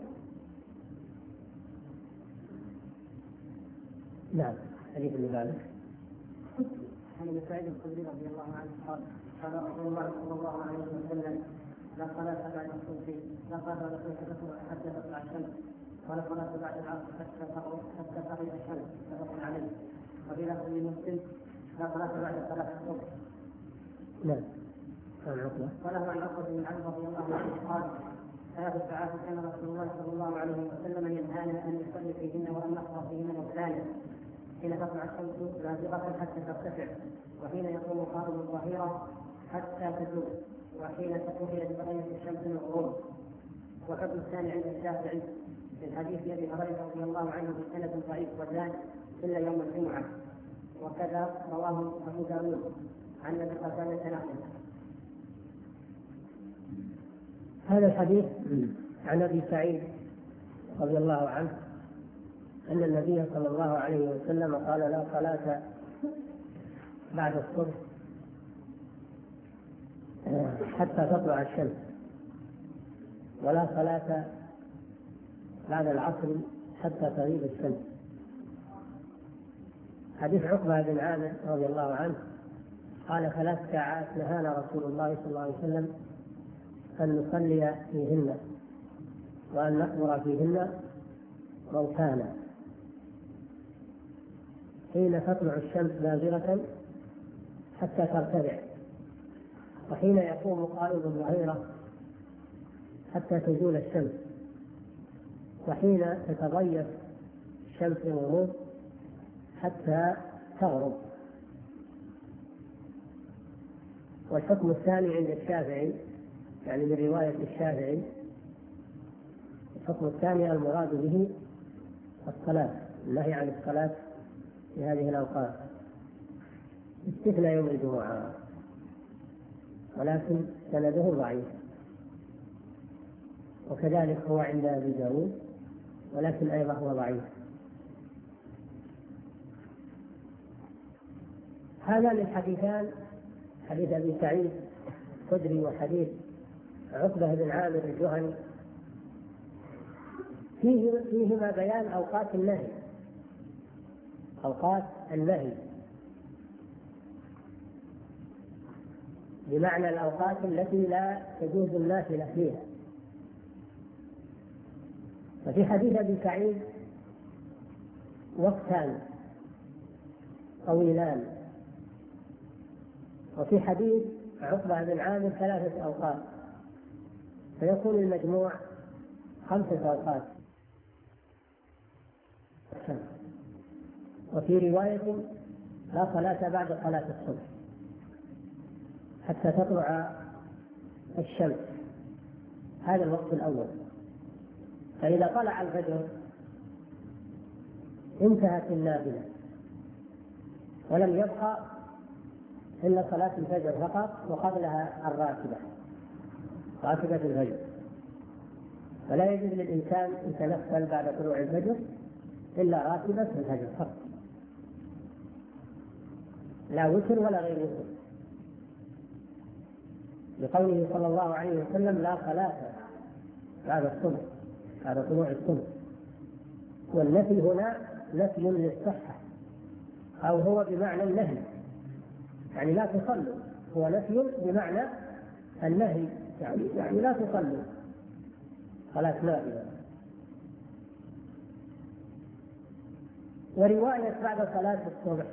نعم. حديث ابن مالك. عن ابي سعيد الخدري رضي الله عنه قال قال رسول الله صلى الله عليه وسلم: لا صلاة بعد الصبح، لا صلاة بعد الصبح حتى تطلع الشمس، ولا صلاة بعد العصر حتى تغرب حتى تغرب الشمس، متفق عليه. وفي لفظ مسلم: لا صلاة بعد صلاة الصبح. نعم. عن عقبة. وله عن عقبة بن عمرو رضي الله عنه قال: ثلاث ساعات كان رسول الله صلى الله عليه وسلم ينهانا ان نصلي فيهن وان نقرا فيهن مولانا، حين تطلع الشمس بازغة حتى ترتفع، وحين يقوم قائم الظهيرة حتى تزول، وحين وحين تتغير الشمس من الغروب. والحكم الثاني عند الشافعي من حديث ابي هريره رضي الله عنه بسند ضعيف وزاد الا يوم الجمعه، وكذا رواه ابو داود عن ابي قتاده نحوه. هذا الحديث عن ابي سعيد رضي الله عنه أن النبي صلى الله عليه وسلم قال: لا صلاة بعد الصبح حتى تطلع الشمس، ولا صلاة بعد العصر حتى تغيب الشمس. حديث عقبة بن عامر رضي الله عنه قال: ثلاث ساعات نهانا رسول الله صلى الله عليه وسلم أن نصلي فيهن وأن نقبر فيهن موتانا، حين تطلع الشمس بازغة حتى ترتفع، وحين يقوم قائم الظهيرة حتى تزول الشمس، وحين تتضيف الشمس الغروب حتى تغرب. والحكم الثاني عند الشافعي، يعني من رواية الشافعي، الحكم الثاني المراد به الصلاة، النهي عن الصلاة في هذه الأوقات استثنى يوم الجمعة، ولكن سنده ضعيف، وكذلك هو عند أبي داود، ولكن أيضا هو ضعيف. هذان الحديثان، حديث أبي سعيد الخدري وحديث عقبة بن عامر الجهني، فيهما بيان أوقات النهي، أوقات النهي بمعنى الأوقات التي لا تجوز النافلة فيها. ففي حديث أبي سعيد وقتان طويلان، وفي حديث عقبة بن عامر ثلاثة أوقات، فيكون المجموع خمسة أوقات. وفي رواية: لا صلاة بعد صلاة الصبح حتى تطلع الشمس، هذا الوقت الأول. فإذا طلع الفجر انتهت النافلة ولم يبقى إلا صلاة الفجر فقط، وقبلها الراتبة، راتبة الفجر. فلا يجوز للإنسان يتنفل بعد طلوع الفجر إلا راتبة الفجر فقط، لا وتر ولا غير وتر، لقوله صلى الله عليه وسلم: لا صلاة بعد الصبح، بعد طلوع الصبح. والنفي هنا نفي للصحة، أو هو بمعنى النهي، يعني لا تصلوا، هو نفي بمعنى النهي، يعني, يعني لا تصلوا صلاة نافلة. ورواية بعد صلاة الصبح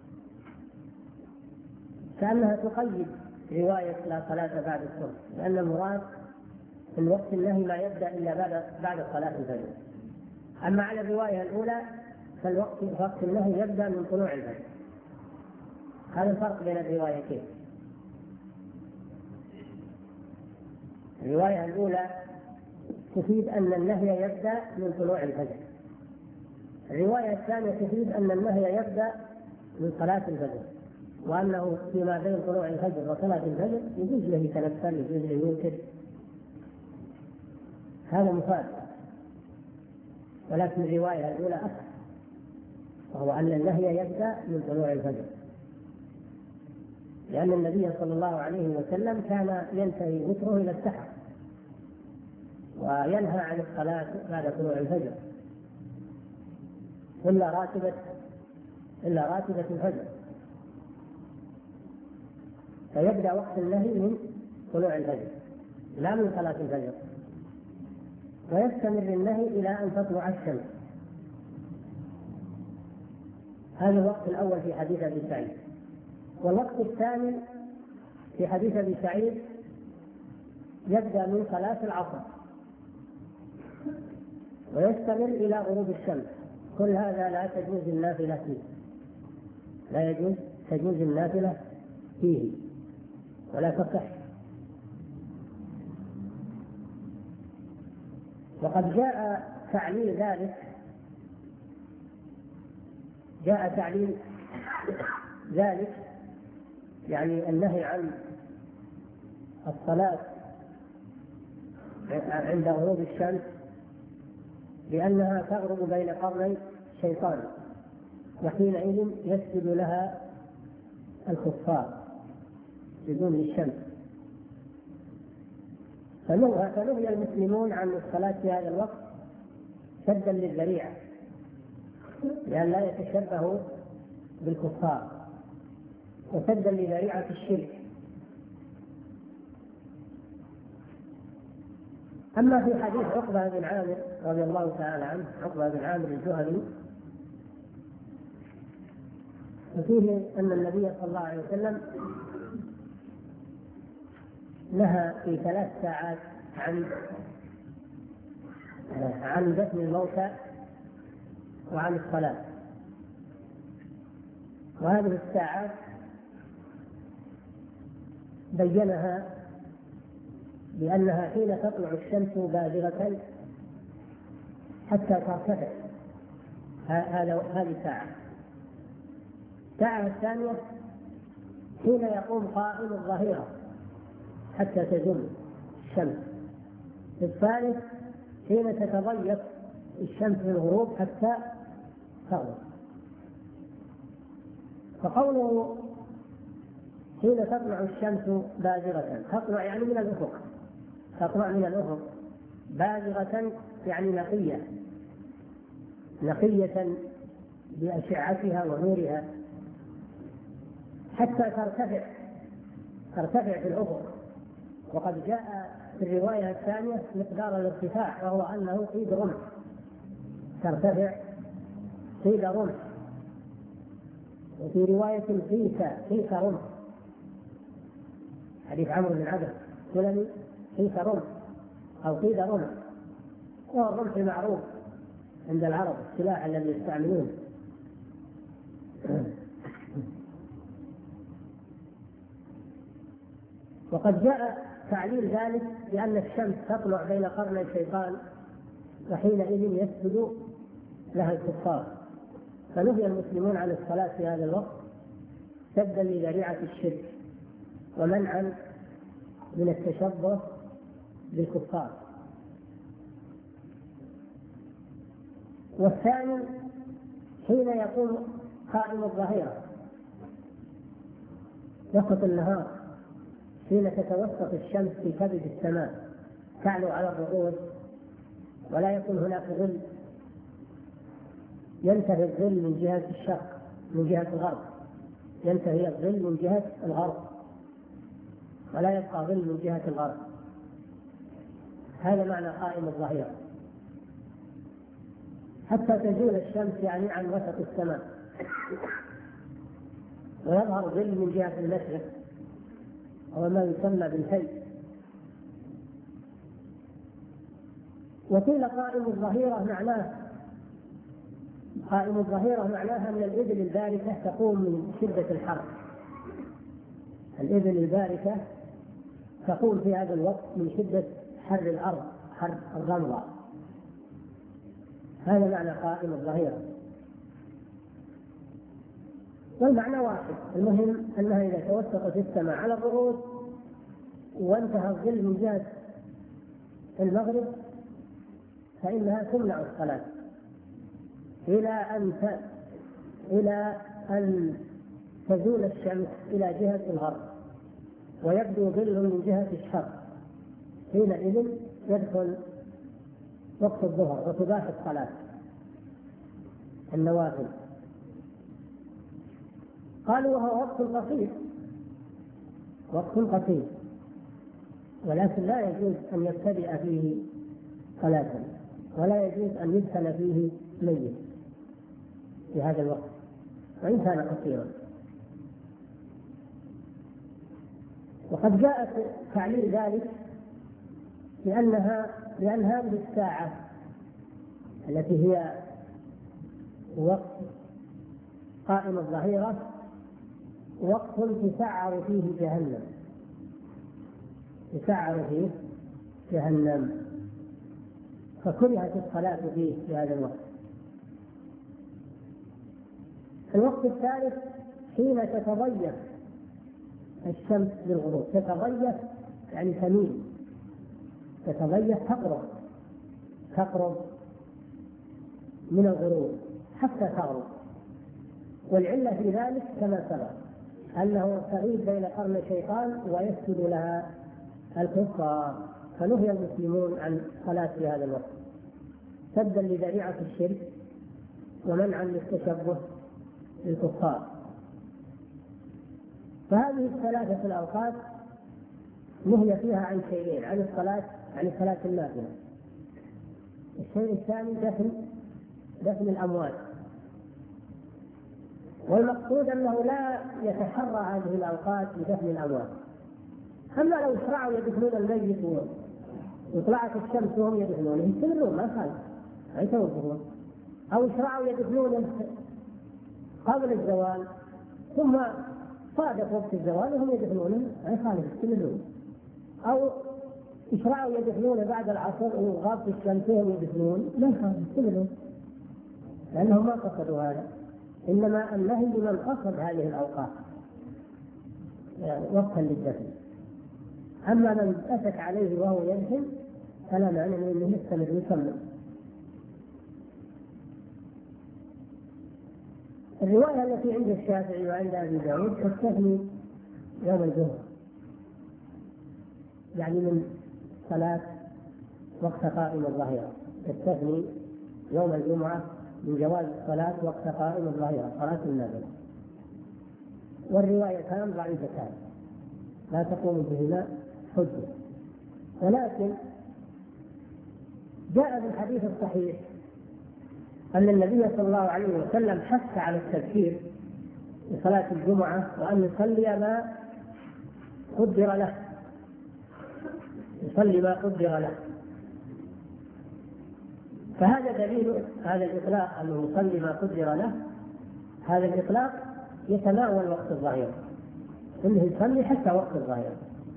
كأنها تقيد رواية لا صلاة بعد الصبح، لأن المراد في الوقت النهي لا يبدأ إلا بعد بعد صلاة الفجر. أما على الرواية الأولى فالوقت وقت النهي يبدأ من طلوع الفجر. هذا الفرق بين الروايتين. الرواية الأولى تفيد أن النهي يبدأ من طلوع الفجر، الرواية الثانية تفيد أن النهي يبدأ من صلاة الفجر، وأنه فيما بين طلوع الفجر وصلاة الفجر يجوز له يتنفل، يجوز له يوتر. هذا مفاد. ولكن الرواية الأولى أصح، وهو أن النهي يبدأ من طلوع الفجر، لأن النبي صلى الله عليه وسلم كان ينتهي وتره إلى السحر، وينهى عن الصلاة بعد طلوع الفجر إلا راتبة إلا راتبة الفجر. فيبدأ وقت النهي من طلوع الفجر لا من صلاة الفجر، ويستمر النهي إلى أن تطلع الشمس. هذا الوقت الأول في حديث أبي سعيد. والوقت الثاني في حديث أبي سعيد يبدأ من صلاة العصر ويستمر إلى غروب الشمس. كل هذا لا تجوز النافلة فيه، لا يجوز تجوز النافلة فيه ولا تصح. وقد جاء تعليل ذلك جاء تعليل ذلك يعني النهي عن الصلاة عند غروب الشمس لأنها تغرب بين قرني الشيطان، وحينئذ يسجد لها الكفار يسجدون للشمس. فنهي المسلمون عن الصلاة في هذا الوقت سدا للذريعة، لأن لا يتشبهوا بالكفار، وسدا لذريعة الشرك. أما في حديث عقبة بن عامر رضي الله تعالى عنه، عقبة بن عامر الجهني، ففيه أن النبي صلى الله عليه وسلم نهى في ثلاث ساعات عن عن دفن الموتى وعن الصلاة. وهذه الساعات بينها بأنها حين تطلع الشمس بازغة حتى ترتفع، هذا هذه ساعة. الساعة الثانية حين يقوم قائم الظهيرة حتى تزول الشمس. الثالث حين تتضيق الشمس في الغروب حتى تغرب. فقوله حين تطلع الشمس بازغة، تطلع يعني من الأفق، تطلع من الأفق، بازغة يعني نقية نقية بأشعتها ونورها حتى ترتفع ترتفع في الأفق. وقد جاء في الرواية الثانية مقدار الارتفاع، وهو أنه قيد رمح، ترتفع قيد رمح. وفي رواية قيس قيس رمح، حديث عمرو بن عبد السلمي، قيس رمح أو قيد رمح، وهو الرمح المعروف عند العرب، السلاح الذي يستعملونه. وقد جاء تعليل ذلك بأن الشمس تطلع بين قرني الشيطان، وحينئذ يسجد لها الكفار. فنهي المسلمون عن الصلاة في هذا الوقت سدا لذريعة الشرك ومنعا من التشبه بالكفار. والثاني حين يقوم قائم الظهيرة وسط النهار، حين تتوسط الشمس في كبد السماء تعلو على الرؤوس ولا يكون هناك ظل، ينتهي الظل من جهة الشرق من جهة الغرب، ينتهي الظل من جهة الغرب ولا يبقى ظل من جهة الغرب. هذا معنى قائم الظهيرة، حتى تزول الشمس يعني عن وسط السماء ويظهر ظل من جهة المشرق، هو ما يسمى بالهي. وقيل قائم الظهيرة معناه قائم الظهيرة معناها أن الإبل الباركة تقوم من شدة الحر، الإبل الباركة تقوم في هذا الوقت من شدة حر الأرض، حر الرمضة. هذا معنى قائم الظهيرة، والمعنى واحد، المهم أنها إذا توسطت السماء على الرؤوس وانتهى الظل من جهة المغرب فإنها تمنع الصلاة إلى أن إلى أن تزول الشمس إلى جهة الغرب ويبدو ظل من جهة الشرق، حينئذ يدخل وقت الظهر وتباح الصلاة النوافل. قالوا وهو وقت قصير، وقت قصير، ولكن لا يجوز أن يبتدئ فيه صلاة ولا يجوز أن يدخل فيه ميت في هذا الوقت وإن كان قصيرا. وقد جاءت تعليل ذلك لأنها لأن هذه الساعة التي هي وقت قائم الظهيرة وقت تسعر فيه جهنم، تسعر فيه جهنم، فكرهت الصلاة فيه في هذا الوقت. الوقت الثالث حين تتضيق الشمس للغروب، تتضيق يعني تميل، تتضيق تقرب تقرب من الغروب حتى تغرب. والعلة في ذلك كما سبق أنه تغيب بين قرن الشيطان ويسجد لها الكفار، فنهي المسلمون عن الصلاة في هذا الوقت سدا لذريعة الشرك ومنعا للتشبه للكفار. فهذه الثلاثة الأوقات نهي فيها عن شيئين، عن الصلاة عن صلاة النافلة. الشيء الثاني دفن دفن الأموات، والمقصود أنه لا يتحرى هذه الأوقات لدفن الأموات. أما لو شرعوا يدفنون الميت وطلعت الشمس وهم يدفنونه يستمرون ما خالف ما يتوقفون، أو شرعوا يدفنون قبل الزوال ثم صادف وقت الزوال وهم يدفنونه ما يخالف يستمرون، أو يشرعوا يدفنون بعد العصر وغابت الشمس وهم يدفنون ما يخالف يستمرون، لأنهم ما قصدوا هذا، إنما النهي لمن قصد هذه الأوقات يعني وقتا للدفن. أما من أتت عليه وهو يدفن فلا معنى أنه يستمر يكمل. الرواية التي عند الشافعي وعند أبي داود تستثني يوم الجمعة، يعني من صلاة وقت قائم الظهيرة، تستثني يوم الجمعة من جواز الصلاة وقت قائم الظهيرة صلاة النافلة. والروايتان ضعيفتان لا تقوم بهما حجة، ولكن جاء في الحديث الصحيح أن النبي صلى الله عليه وسلم حث على التبكير لصلاة الجمعة وأن يصلي ما قدر له يصلي ما قدر له فهذا دليل هذا الإطلاق أنه يصلي ما قدر له. هذا الإطلاق يتناول وقت الظهيرة، إنه يصلي حتى وقت الظهيرة.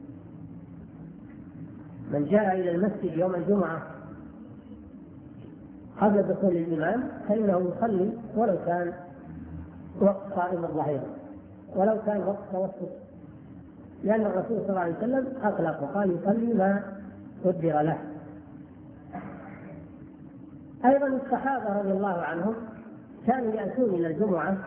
من جاء إلى المسجد يوم الجمعة قبل دخول الإمام فإنه يصلي ولو كان وقت قائم الظهيرة ولو كان وقت توسط، لأن الرسول صلى الله عليه وسلم أطلق وقال يصلي ما قدر له. أيضا الصحابة رضي الله عنهم كانوا يأتون إلى الجمعة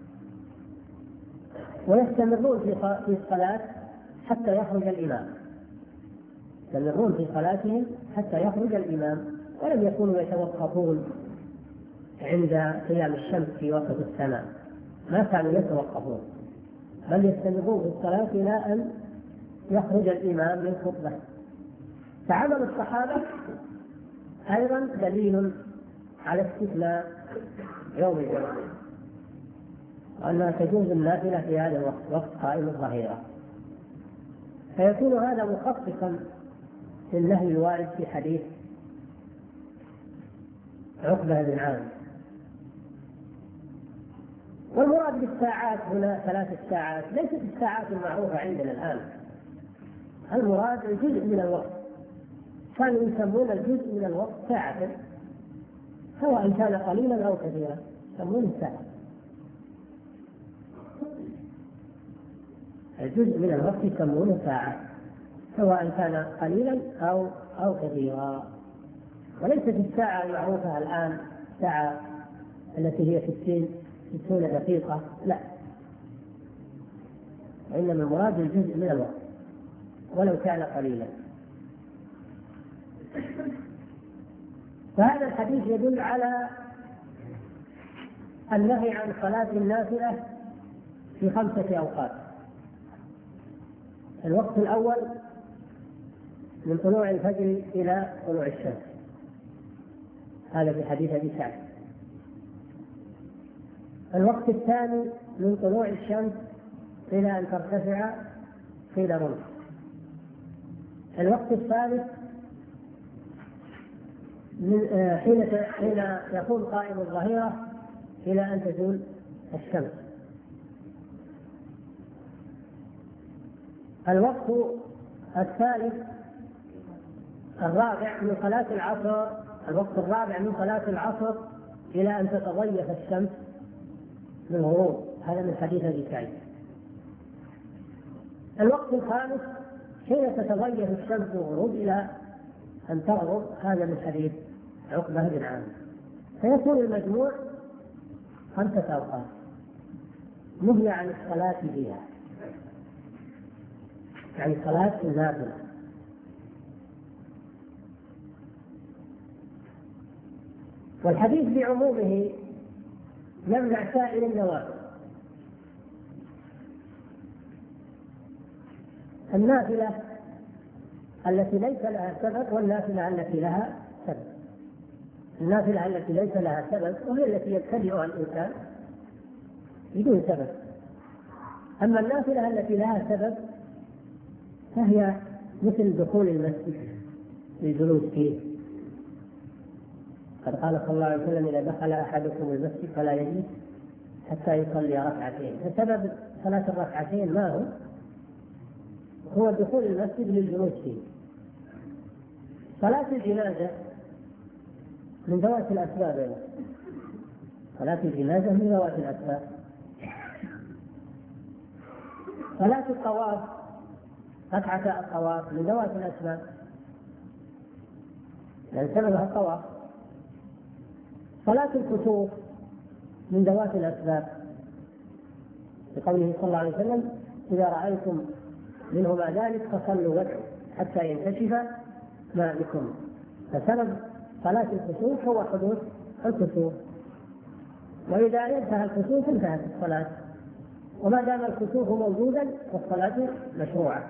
ويستمرون في الصلاة حتى يخرج الإمام، يستمرون في صلاتهم حتى يخرج الإمام، ولم يكونوا يتوقفون عند قيام الشمس في وسط السماء، ما كانوا يتوقفون، بل يستمرون في الصلاة إلى أن يخرج الإمام للخطبة. فعمل الصحابة أيضا دليل على استثناء يوم الجمعة، وأنها تجوز النافلة في هذا الوقت، وقت قائم الظهيرة، فيكون هذا مخصصا للنهي الوارد في حديث عقبة بن عامر. والمراد بالساعات هنا ثلاث ساعات ليست الساعات المعروفة عندنا الآن، المراد الجزء من الوقت، كانوا يسمون الجزء من الوقت ساعة، سواء كان قليلا أو كثيرا يسمونه ساعة. الجزء من الوقت يسمونه ساعة سواء كان قليلا أو أو كثيرا، وليست الساعة المعروفة الآن الساعة التي هي ستين ستون دقيقة، لا، وإنما المراد الجزء من الوقت ولو كان قليلا. فهذا الحديث يدل على النهي عن صلاة النافلة في خمسة أوقات. الوقت الأول من طلوع الفجر إلى طلوع الشمس، هذا في حديث أبي سعد. الوقت الثاني من طلوع الشمس إلى أن ترتفع قيل رمح. الوقت الثالث من حين حين يكون قائم الظهيرة إلى أن تزول الشمس. الوقت الثالث الرابع من صلاة العصر، الوقت الرابع من صلاة العصر إلى أن تتضيف الشمس للغروب، هذا من حديث أبي سعيد. الوقت الخامس حين تتضيف الشمس للغروب إلى أن تغرب، هذا من حديث عقبة بن عامر. فيكون المجموع خمسة أوقات نهي عن الصلاة فيها، يعني صلاة النافلة. والحديث بعمومه يمنع سائر النوافل. النافلة التي ليس لها سبب والنافلة التي لها سبب. النافلة التي ليس لها سبب وهي التي يبتدئها الإنسان بدون سبب، أما النافلة التي لها سبب فهي مثل دخول المسجد للجلوس فيه. قد قال صلى الله عليه وسلم: إذا دخل أحدكم المسجد فلا يجلس حتى يصلي ركعتين. فسبب صلاة الركعتين ما هو؟ هو دخول المسجد للجلوس فيه. صلاة الجنازة من ذوات الأسباب، صلاة الجنازة من ذوات الأسباب. صلاة الطواف ركعة الطواف من ذوات الأسباب، لأن سببها الطواف. صلاة الكسوف من ذوات الأسباب، بقوله صلى الله عليه وسلم: إذا رأيتم منهما ذلك فصلوا وادعوا حتى ينكشف ما بكم. فسبب صلاة الكسوف هو حدوث الكسوف، وإذا انتهى الكسوف انتهت الصلاة، وما دام الكسوف موجودا فالصلاة مشروعة.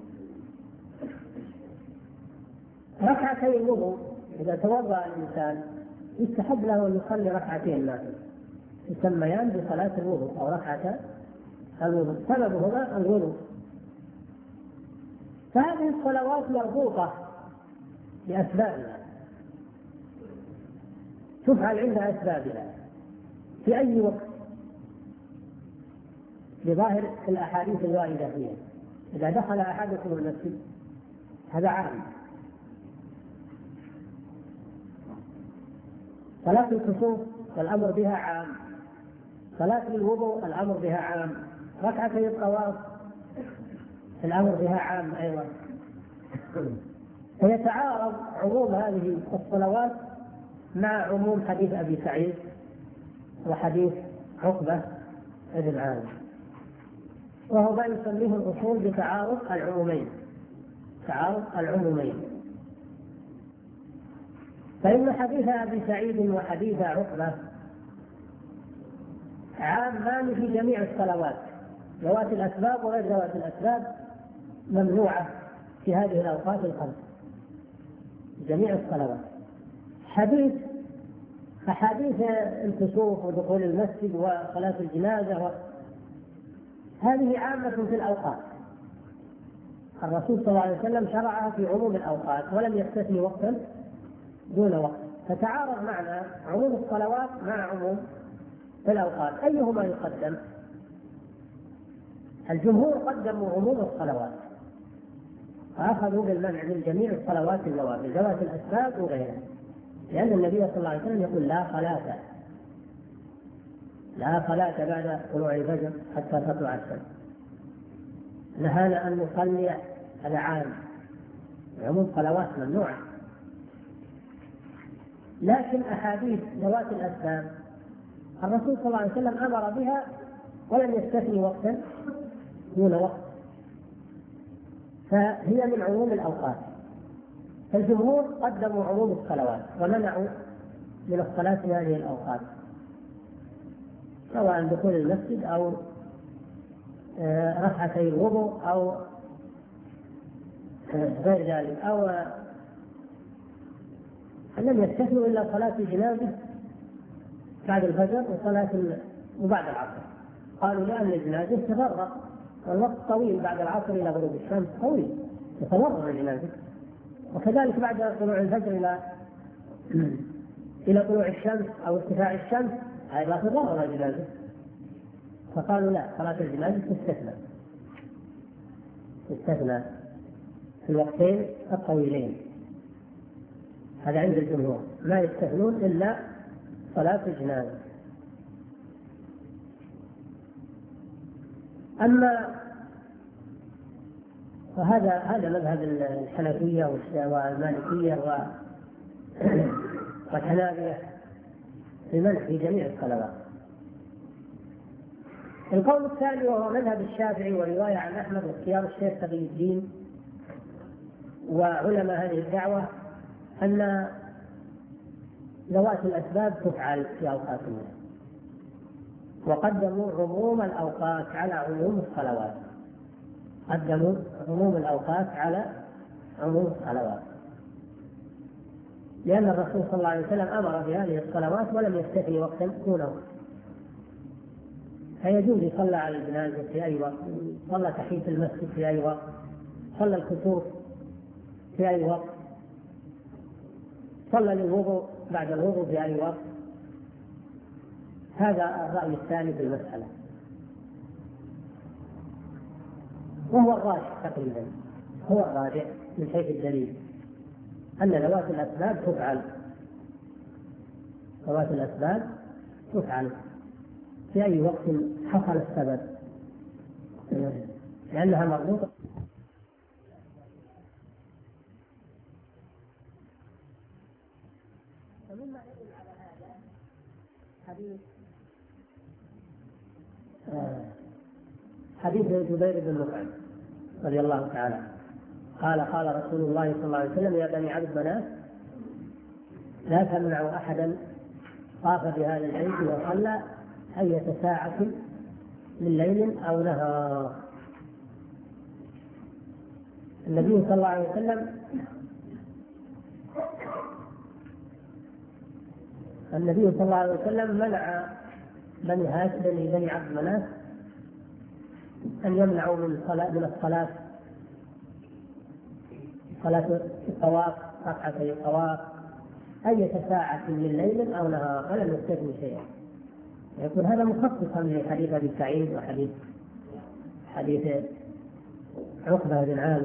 ركعتي الوضوء إذا توضأ الإنسان يستحب له أن يصلي ركعتين نافلة يسميان بصلاة الوضوء أو ركعة الوضوء، سببهما الوضوء. فهذه الصلوات مربوطة بأسبابها، تفعل عند أسبابها في أي وقت بظاهر الأحاديث الواردة فيها. إذا دخل أحدكم المسجد هذا عام. صلاة الكسوف والأمر بها عام، صلاة الوضوء الأمر بها عام، ركعتي الطواف الأمر بها عام أيضا. فيتعارض عموم هذه الصلوات مع عموم حديث أبي سعيد وحديث عقبة بن عامر، وهو ما يسميه الأصول بتعارض العمومين، تعارض العمومين. فإن حديث أبي سعيد وحديث عقبة عامان في جميع الصلوات، ذوات الأسباب وغير ذوات الأسباب ممنوعة في هذه الأوقات الخمس، جميع الصلوات. حديث أحاديث الكسوف ودخول المسجد وصلاة الجنازة و... هذه عامة في الأوقات، الرسول صلى الله عليه وسلم شرعها في عموم الأوقات ولم يستثني وقتا دون وقت، فتعارض معنا عموم الصلوات مع عموم الأوقات، أيهما يقدم؟ الجمهور قدموا عموم الصلوات فأخذوا بالمنع من جميع الصلوات النوافل ذوات الأسباب وغيرها، لأن النبي صلى الله عليه وسلم يقول لا صلاة لا صلاة بعد طلوع الفجر حتى تطلع الشمس، نهانا أن نصلي العام، عموم صلوات ممنوعة. لكن أحاديث ذوات الأسباب الرسول صلى الله عليه وسلم أمر بها ولم يستثني وقتا دون وقت، فهي من عموم الأوقات. فالجمهور قدموا عموم الصلوات ومنعوا من الصلاة في هذه الأوقات، سواء دخول المسجد أو ركعتي الوضوء أو غير ذلك، أو لم يستثنوا إلا صلاة الجنازة بعد الفجر وصلاة وبعد العصر، قالوا لأن الجنازة تفرق والوقت طويل بعد العصر إلى غروب الشمس طويل يتفرق الجنازة، وكذلك بعد طلوع الفجر إلى إلى طلوع الشمس أو ارتفاع الشمس هذا تفرق الجنازة، فقالوا لا، صلاة الجنازة تستثنى تستثنى في الوقتين الطويلين، هذا عند الجمهور، لا يستثنون إلا صلاة الجنازة. أما وهذا هذا مذهب الحنفية والمالكية والحنابلة في منع في جميع الصلوات. القول الثاني وهو مذهب الشافعي ورواية عن أحمد واختيار الشيخ تقي الدين وعلماء هذه الدعوة أن ذوات الأسباب تفعل في أوقات الناس، وقدموا عموم الأوقات على عموم الصلوات، قدموا عموم الأوقات على عموم الصلوات، لأن الرسول صلى الله عليه وسلم أمر بهذه الصلوات ولم يستثني وقتا دونه، فيجوز يصلى على الجنازة في أي وقت، صلى تحية المسجد في أي وقت، صلى الكسوف في أي وقت، صلى للوضوء بعد الوضوء في أي وقت. هذا الرأي الثاني في المسألة، وهو الراجح تقريبا، هو الراجح من حيث الدليل أن ذوات الأسباب تفعل، ذوات الأسباب تفعل في أي وقت حصل السبب، لأنها مربوطة. فمما يدل على هذا حديث آه حديث جبير بن مطعم رضي الله تعالى قال قال رسول الله صلى الله عليه وسلم يا بني عبد مناف لا تمنعوا أحدا طاف بهذا البيت وصلى أية ساعة من ليل أو نهار. النبي صلى الله عليه وسلم النبي صلى الله عليه وسلم منع بني هاشم بني عبد مناف أن يمنعوا من الصلاة من الصلاة صلاة الطواف ركعتي الطواف أية ساعة من ليل أو نهار ولم يستثني شيئا، يكون هذا مخصصا لحديث أبي سعيد وحديث حديث عقبة بن عامر.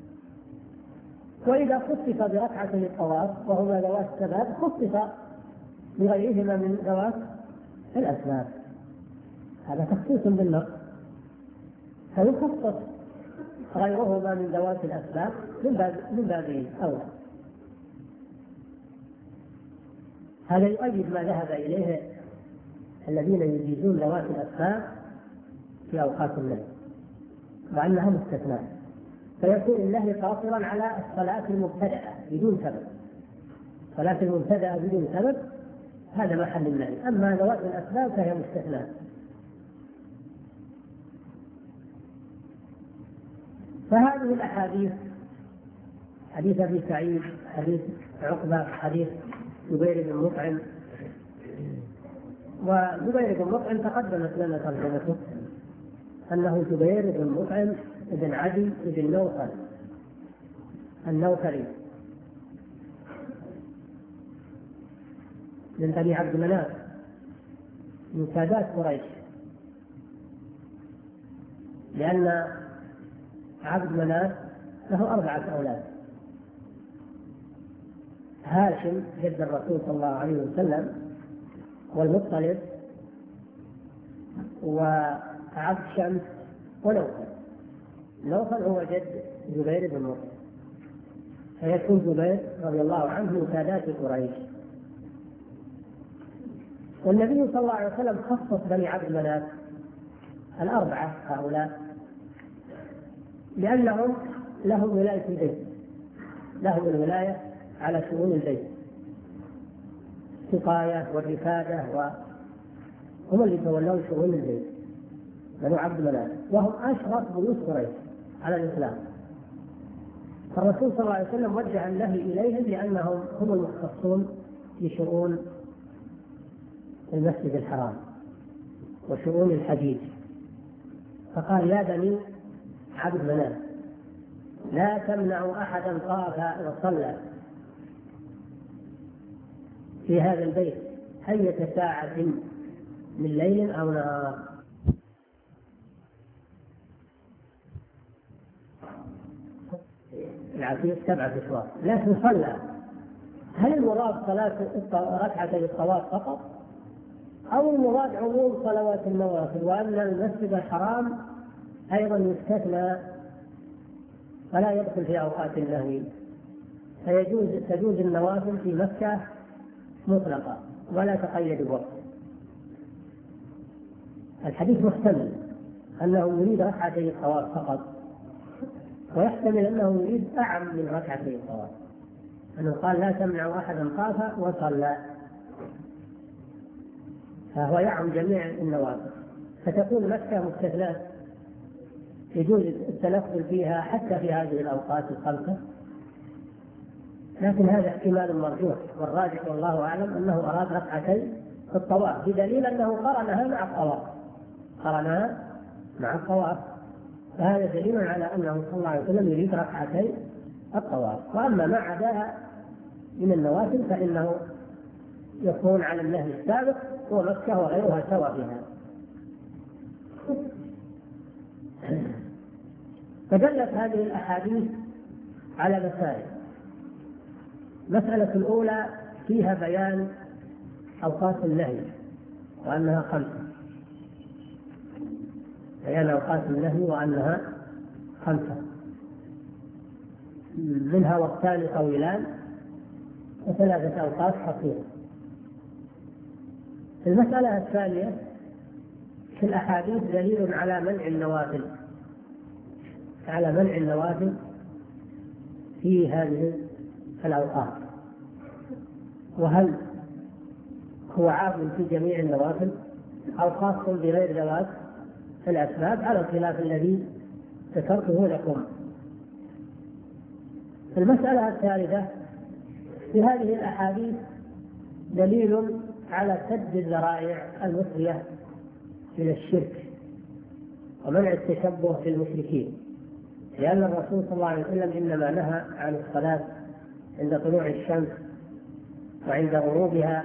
وإذا خصص بركعتي الطواف وهما ذوات السباب خصص بغيرهما من ذوات الأسباب، هذا تخصيص بالنص، فيخصص غيرهما من ذوات الأسباب من باب من باب أولى. هذا يؤيد ما ذهب إليه الذين يجيزون ذوات الأسباب في أوقات الليل وأنها مستثناة، فيكون النهي قاصرا على الصلاة المبتدأة بدون سبب. الصلاة المبتدأة بدون سبب هذا محل النهي، أما ذوات الأسباب فهي مستثناة. فهذه الأحاديث، حديث أبي سعيد، حديث عقبة، حديث جبير بن مطعم، وجبير بن مطعم تقدمت لنا ترجمته أنه جبير بن مطعم بن عدي بن نوفل النوفلي من بني عبد مناف من سادات قريش، لأن عبد مناف له أربعة أولاد: هاشم جد الرسول صلى الله عليه وسلم، والمطلب، وعبد شمس، ونوفل. نوفل هو جد جبير بن مطعم، فيكون جبير رضي الله عنه من سادات قريش. والنبي صلى الله عليه وسلم خصص بني عبد مناف الأربعة هؤلاء لأنهم لهم ولاية البيت، لهم الولاية على شؤون البيت، السقاية والرفادة، وهم اللي تولون شؤون البيت بنو عبد مناف، وهم أشرف بيوت قريش على الإسلام. فالرسول صلى الله عليه وسلم وجه النهي إليهم لأنهم هم المختصون بشؤون المسجد الحرام وشؤون الحديث، فقال: يا بني عبد مناف لا تمنعوا أحدا طاف وصلى في هذا البيت أية ساعة من ليل أو نهار. العتيق سبعة أشواط، لكن صلى. هل المراد صلاة ركعتي الطواف فقط، أو المراد عموم صلوات النوافل، وأن المسجد الحرام أيضا يستثنى فلا يدخل في أوقات النهي، فيجوز تجوز النوافل في مكة مطلقة ولا تقيد بوقت؟ الحديث محتمل أنه يريد ركعتي الطواف فقط، ويحتمل أنه يريد أعم من ركعتي الطواف، أنه قال: لا تمنع أحدا طاف وصلى، فهو يعم جميع النوافل، فتكون مكة مستثناة يجوز التنقل فيها حتى في هذه الأوقات الخمسة. لكن هذا احتمال مرجوح، والراجح والله أعلم أنه أراد ركعتي الطواف، بدليل أنه قرنها مع الطواف، قرنها مع الطواف، فهذا دليل على أنه صلى الله عليه وسلم يريد ركعتي الطواف. وأما ما عداها من النوافل فإنه يكون على النهي السابق، ومكة وغيرها سوى فيها. فدلت هذه الأحاديث على مسائل. المسألة الأولى فيها بيان أوقات النهي وأنها خمسة، بيان أوقات النهي وأنها خمسة، منها وقتان طويلان وثلاثة أوقات قصيرة. المسألة الثانية في الأحاديث دليل على منع النوافل، على منع النوافل في هذه الأوقات، وهل هو عام في جميع النوافل أو خاص بغير ذوات الأسباب، على الخلاف الذي ذكرته لكم. المسألة الثالثة في هذه الأحاديث دليل على سد الذرائع المفضية إلى الشرك ومنع التشبه بالمشركين، لأن الرسول صلى الله عليه وسلم إنما نهى عن الصلاة عند طلوع الشمس وعند غروبها،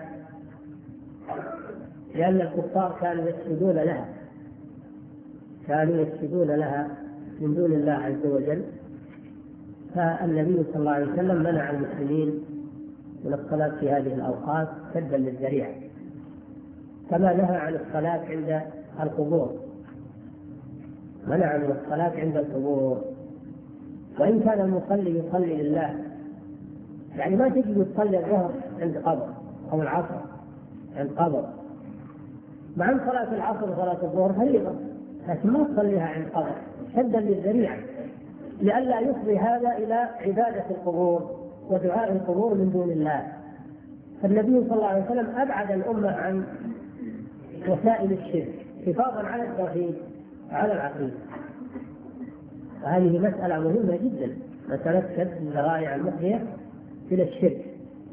لأن الكفار كانوا يسجدون لها كانوا يسجدون لها من دون الله عز وجل، فالنبي صلى الله عليه وسلم منع المسلمين من الصلاة في هذه الأوقات سدا للذريعة، كما نهى عن الصلاة عند القبور، منع من الصلاة عند القبور. وإن كان المصلي يصلي لله، يعني ما تجي تصلي الظهر عند قبر أو العصر عند قبر، مع أن صلاة العصر وصلاة الظهر فريضة، لكن ما تصليها عند قبر شدا للذريعة لئلا يفضي هذا إلى عبادة القبور ودعاء القبور من دون الله. فالنبي صلى الله عليه وسلم أبعد الأمة عن وسائل الشرك حفاظا على التوحيد وعلى العقيدة. وهذه مسألة مهمة جدا، مسألة سد الذرائع المفضية إلى الشرك.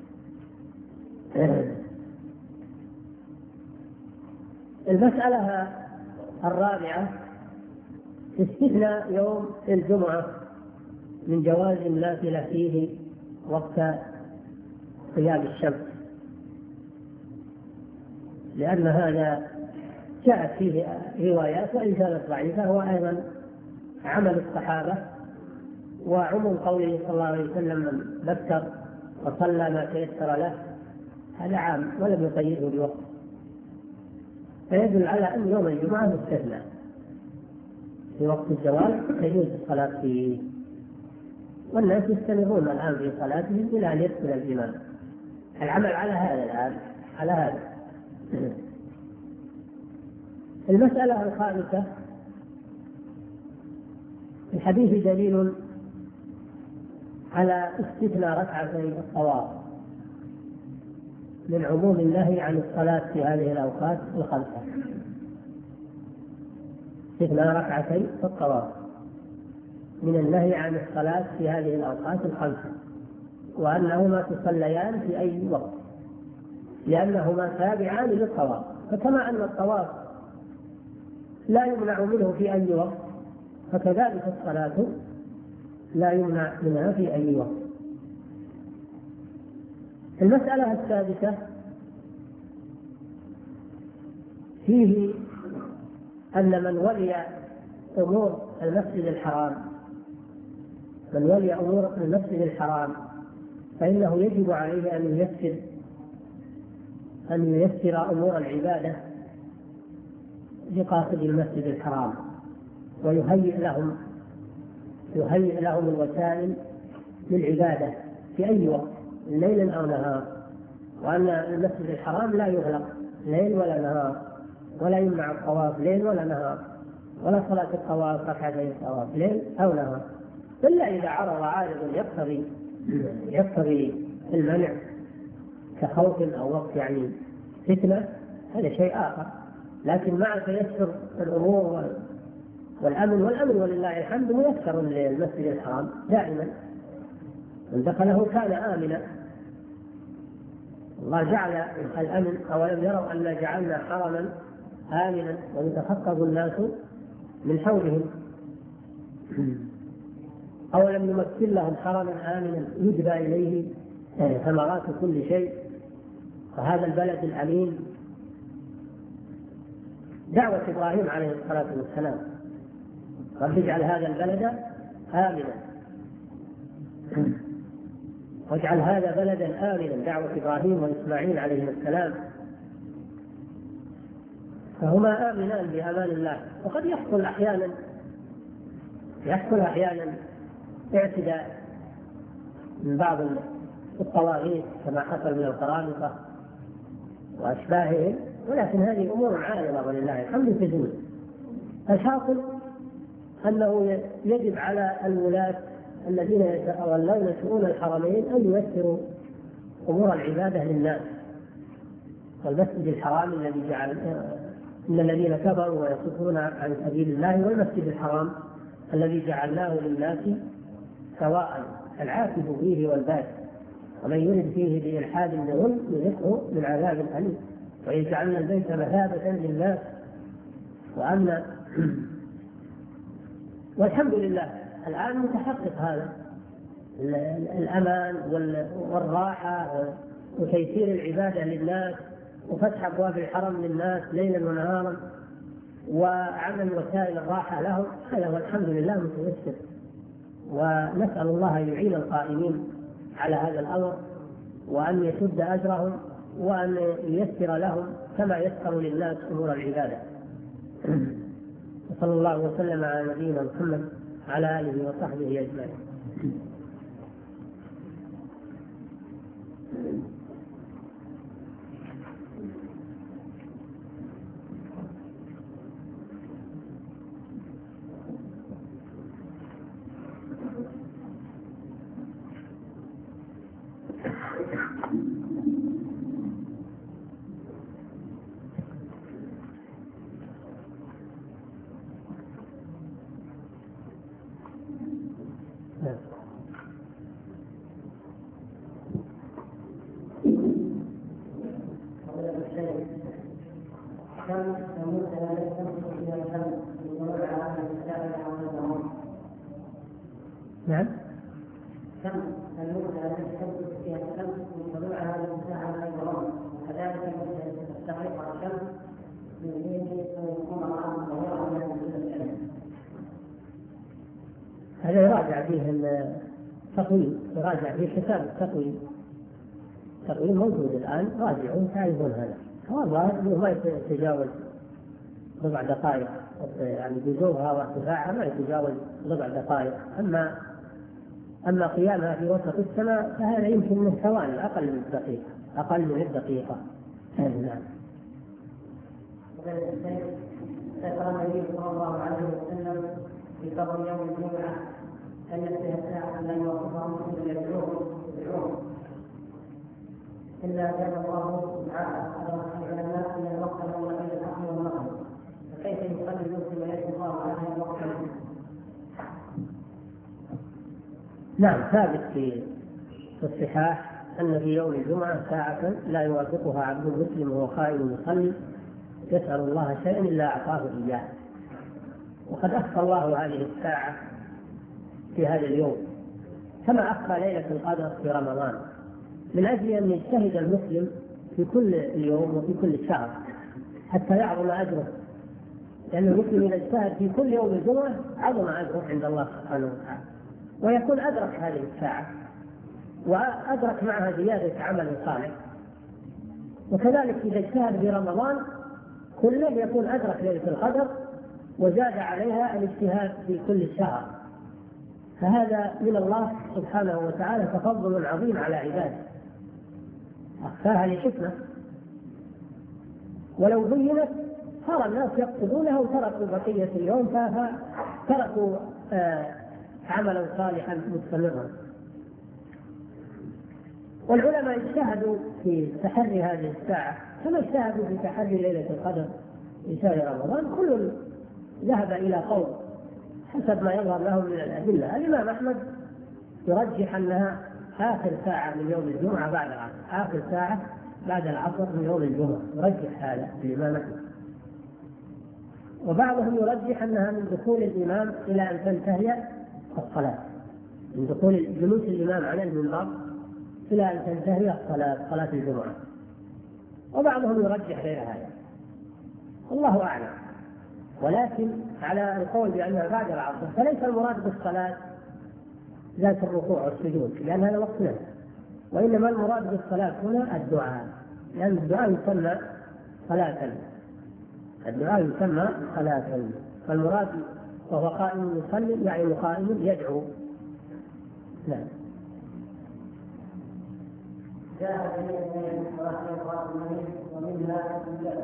المسألة الرابعة استثناء يوم الجمعة من جواز النافلة فيه وقت غياب الشمس، لأن هذا جاءت فيه روايات وإن كانت ضعيفة، هو أيضا عمل الصحابة وعموم قوله صلى الله عليه وسلم من ذكر وصلى ما تيسر له، هذا عام ولم يقيده بوقت، فيدل على أن يوم الجمعة مستثنى في وقت الزوال يجوز الصلاة فيه، والناس يستمرون الآن في صلاتهم إلى أن يدخل الإمام. العمل على هذا الآن على هذا. المسألة الخامسة، الحديث دليل على استثناء ركعتي الطواف من عموم النهي عن الصلاة في هذه الأوقات الخمسة. استثناء ركعتي الطواف من النهي عن الصلاة في هذه الأوقات الخمسة، وأنهما تصليان في أي وقت لأنهما تابعان للطواف. فكما أن الطواف لا يمنع منه في أي وقت، فكذلك الصلاة لا يمنع منها في أي وقت. المسألة السادسة فيه أن من ولي أمور المسجد الحرام من ولي أمور المسجد الحرام فإنه يجب عليه أن ييسر أن ييسر أمور العبادة لقاصد المسجد الحرام، ويهيئ لهم يهيئ لهم الوسائل للعبادة في أي وقت ليلا أو نهار، وأن المسجد الحرام لا يغلق ليل ولا نهار، ولا يمنع الطواف ليل ولا نهار، ولا صلاة الطواف ركعتي الطواف ليل أو نهار، إلا إذا عرض عارض يقتضي يقتضي المنع كخوف أو وقت يعني فتنة، هذا شيء آخر. لكن مع تيسر الأمور والأمن والأمن ولله الحمد ميسر للمسجد الحرام دائما، من دخله كان آمنا. الله جعل الأمن، أولم يروا أن جعلنا حرما آمنا ويتخطف الناس من حولهم، أولم نمثل لهم حرما آمنا يجبى إليه ثمرات كل شيء. فهذا البلد الأمين دعوة إبراهيم عليه الصلاة والسلام، رب اجعل هذا البلد آمنا واجعل هذا بلدا آمنا، دعوة إبراهيم وإسماعيل عليه السلام، فهما آمنان بأمان الله. وقد يحصل أحيانا يحصل أحيانا اعتداء من بعض الطواغيت كما حصل من القرامطة وأشباههم، ولكن هذه أمور عارضة ولله الحمد تزول. الحاصل أنه يجب على الولاة الذين يتولون شؤون الحرمين أن ييسروا أمور العبادة للناس. والمسجد الحرام الذي جعل إن الذين كفروا ويصدون عن سبيل الله، والمسجد الحرام الذي جعلناه للناس سواء العاكف فيه والباد، ومن يرد فيه بإلحاد بظلم نذقه من عذاب أليم. وإن جعلنا البيت مثابة للناس وأمنا. والحمد لله الآن متحقق هذا الأمان والراحة وتيسير العبادة للناس، وفتح أبواب الحرم للناس ليلا ونهارا، وعمل وسائل الراحة لهم. هذا والحمد لله متيسر، ونسأل الله أن يعين القائمين على هذا الأمر، وأن يسد أجرهم، وأن ييسر لهم كما يسر للناس أمور العبادة. وصلى الله وسلم على نبينا محمد على آله وصحبه أجمعين. نعم. كم المدة التي تثبت فيها الشمس من طلوعها لانتهاء الليل والنهار، وكذلك المدة التي تستغرقها الشمس من الليل ويكون الأمر ظاهرا من الشمس. هذا يراجع فيه التقويم، يراجع فيه حساب التقويم. التقويم موجود الآن، راجعوا تعرفون هذا. والله ما يتجاوز ربع دقائق، يعني بزوغها وارتفاعها ما يتجاوز ربع دقائق. أما أما قيامها في وسط السماء فهذا يمكن من ثواني، أقل من دقيقة، أقل من الدقيقة. نعم. ذكر النبي صلى الله عليه وسلم في فضل يوم الجمعة أن فيها ساعة لا يوقفها مسلم يدعوه إلا جاب الله تعالى على الناس من الوقت الأول بين الحق والنقل، فكيف يصلي المسلم ويدعو الله عليه الوقت؟ نعم، ثابت في الصحاح أن في يوم الجمعة ساعة لا يوافقها عبد مسلم وهو قائم يصلي يسأل الله شيئا إلا أعطاه إياه. وقد أخفى الله هذه الساعة في هذا اليوم كما أخفى ليلة القدر في رمضان، من أجل أن يجتهد المسلم في كل يوم وفي كل شهر حتى يعظم أجره، لأن المسلم إذا اجتهد في كل يوم الجمعة عظم أجره عند الله سبحانه وتعالى، ويكون أدرك هذه الساعة وأدرك معها زيادة عمل صالح. وكذلك إذا اجتهد في رمضان كله يكون أدرك ليلة القدر وزاد عليها الاجتهاد في كل شهر، فهذا من الله سبحانه وتعالى تفضل عظيم على عباده، أخفاها لحكمة، ولو بينت صار الناس يقصدونها وتركوا بقية اليوم فتركوا آه عملا صالحا مستمرا. والعلماء اجتهدوا في تحري هذه الساعة كما اجتهدوا في تحري ليلة القدر في شهر رمضان، كل ذهب إلى قول حسب ما يظهر له من الأدلة. الإمام أحمد يرجح أنها آخر ساعة من يوم الجمعة بعد العصر، آخر ساعة بعد العصر من يوم الجمعة، يرجح هذا الإمام أحمد. وبعضهم يرجح أنها من دخول الإمام إلى أن تنتهي الصلاة، من دخول جلوس الإمام على المنبر إلى أن تنتهي الصلاة، صلاة الجمعة. وبعضهم يرجح غير هذا، الله أعلم. ولكن على القول بأنها بعد العصر فليس المراد بالصلاة ذات الركوع والسجود، لأن هذا وقت نفسه، وإنما المراد بالصلاة هنا الدعاء، لأن الدعاء يسمى صلاة، الدعاء يسمى صلاة، فالمراد وهو قائم يصلي يعني قائم يدعو. نعم. جاء في من صلاة القائمين ومنها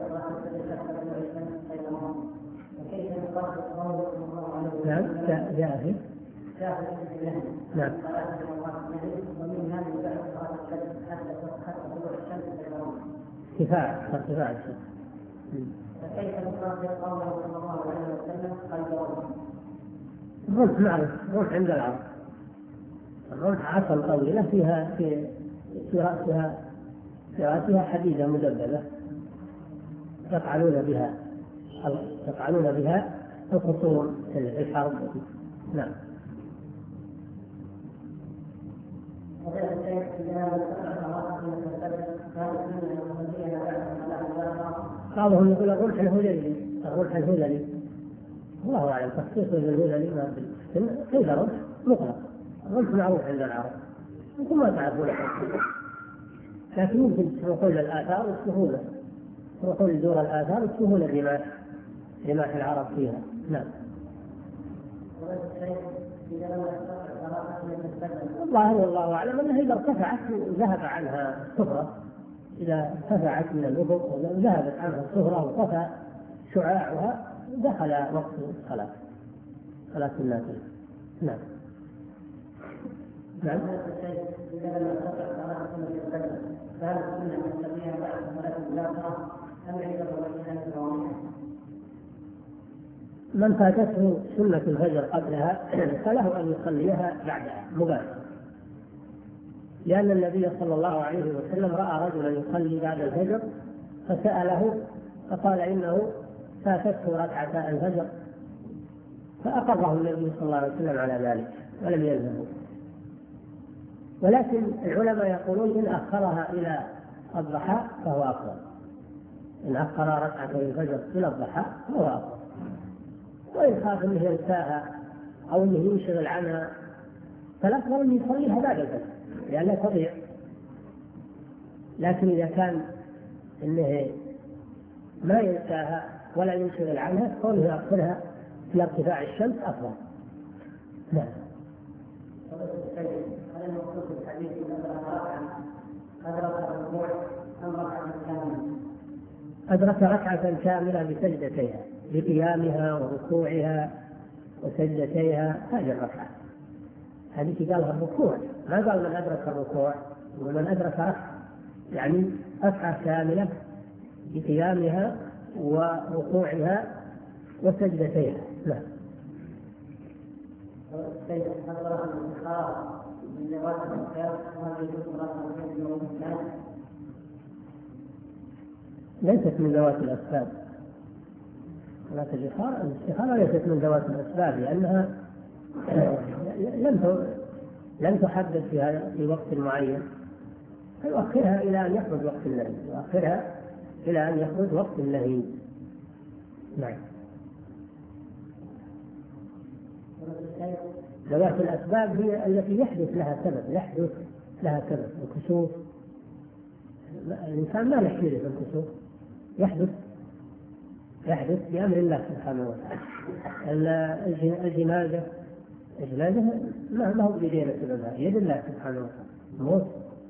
وكيف يقال قوله صلى الله عليه وسلم؟ نعم، جاء في جاء في نعم. ومنها يباح صلاة الفجر حتى حتى طلوع الشمس في الغروب. كفاية ارتفاع الشمس. فكيف يقال قوله صلى الله عليه وسلم قلبه؟ الرمح معروف، الرمح عند العرب، الرمح عصا طويلة فيها في في رأسها في رأسها حديدة مدببة يفعلون بها يفعلون بها الخصوم في الحرب. نعم. بعضهم يقول الرمح الهذلي، الرمح الهذلي الله أعلم تخصيصه بالهذلي ما في كيف رمح مطلق، الرمح معروف عند العرب انتم ما تعرفون حقا، لكن يمكن تروحون للآثار والسهولة، تروحون لدور الآثار والسهولة بما رماح العرب فيها. نعم. الله والله أعلم أنها إذا ارتفعت ذهب عنها الصفرة، إذا ارتفعت من الأفق وذهبت عنها الصفرة وطفى شعاعها دخل وقت الصلاة، صلاة النافلة. نعم. نعم. إذا لم يستطع صلاة سنة الفجر فهل السنة أن يصليها بعد صلاة الآخرة أم يعتبر ذلك واضحا؟ من فاتته سنة الفجر قبلها فله أن يصليها بعدها مباشرة، لأن النبي صلى الله عليه وسلم رأى رجلا يصلي بعد الفجر فسأله فقال إنه فاتته ركعتا الفجر، فأقره النبي صلى الله عليه وسلم على ذلك ولم يلزمه. ولكن العلماء يقولون إن أخرها إلى الضحى فهو أفضل، إن أخر ركعتي الفجر إلى الضحى فهو أفضل، وإن خاف أنه ينساها أو أنه ينشغل عنها فالأفضل أن يصليها بعد الفجر لأنها تضيع. لكن إذا كان أنه ما ينساها ولا ينشغل عنها كونه يأخرها في ارتفاع الشمس أفضل. نعم. هل المقصود بالحديث أدرك الركوع أم ركعة كاملة؟ أدرك ركعة كاملة بسجدتيها بقيامها وركوعها وسجدتيها، هذه الركعة هذه قالها الركوع، ما قال من أدرك الركوع ومن أدرك ركعة، يعني ركعة كاملة بقيامها وركوعها وسجدتيها. لا. ليست من ذوات الأسباب، صلاة الاستخارة ليست من ذوات الأسباب لأنها لم لم تحدد فيها في وقت معين، فيؤخرها إلى أن يخرج وقت النهي، يؤخرها إلى أن يخرج وقت النهي. نعم. ذوات الأسباب هي التي يحدث لها سبب، يحدث لها سبب. الكسوف الإنسان ما يحدث الكسوف، يحدث يحدث بأمر الله سبحانه وتعالى. الجنازة الجنازة ما هو بيدينا سببها، يد الله سبحانه وتعالى موت.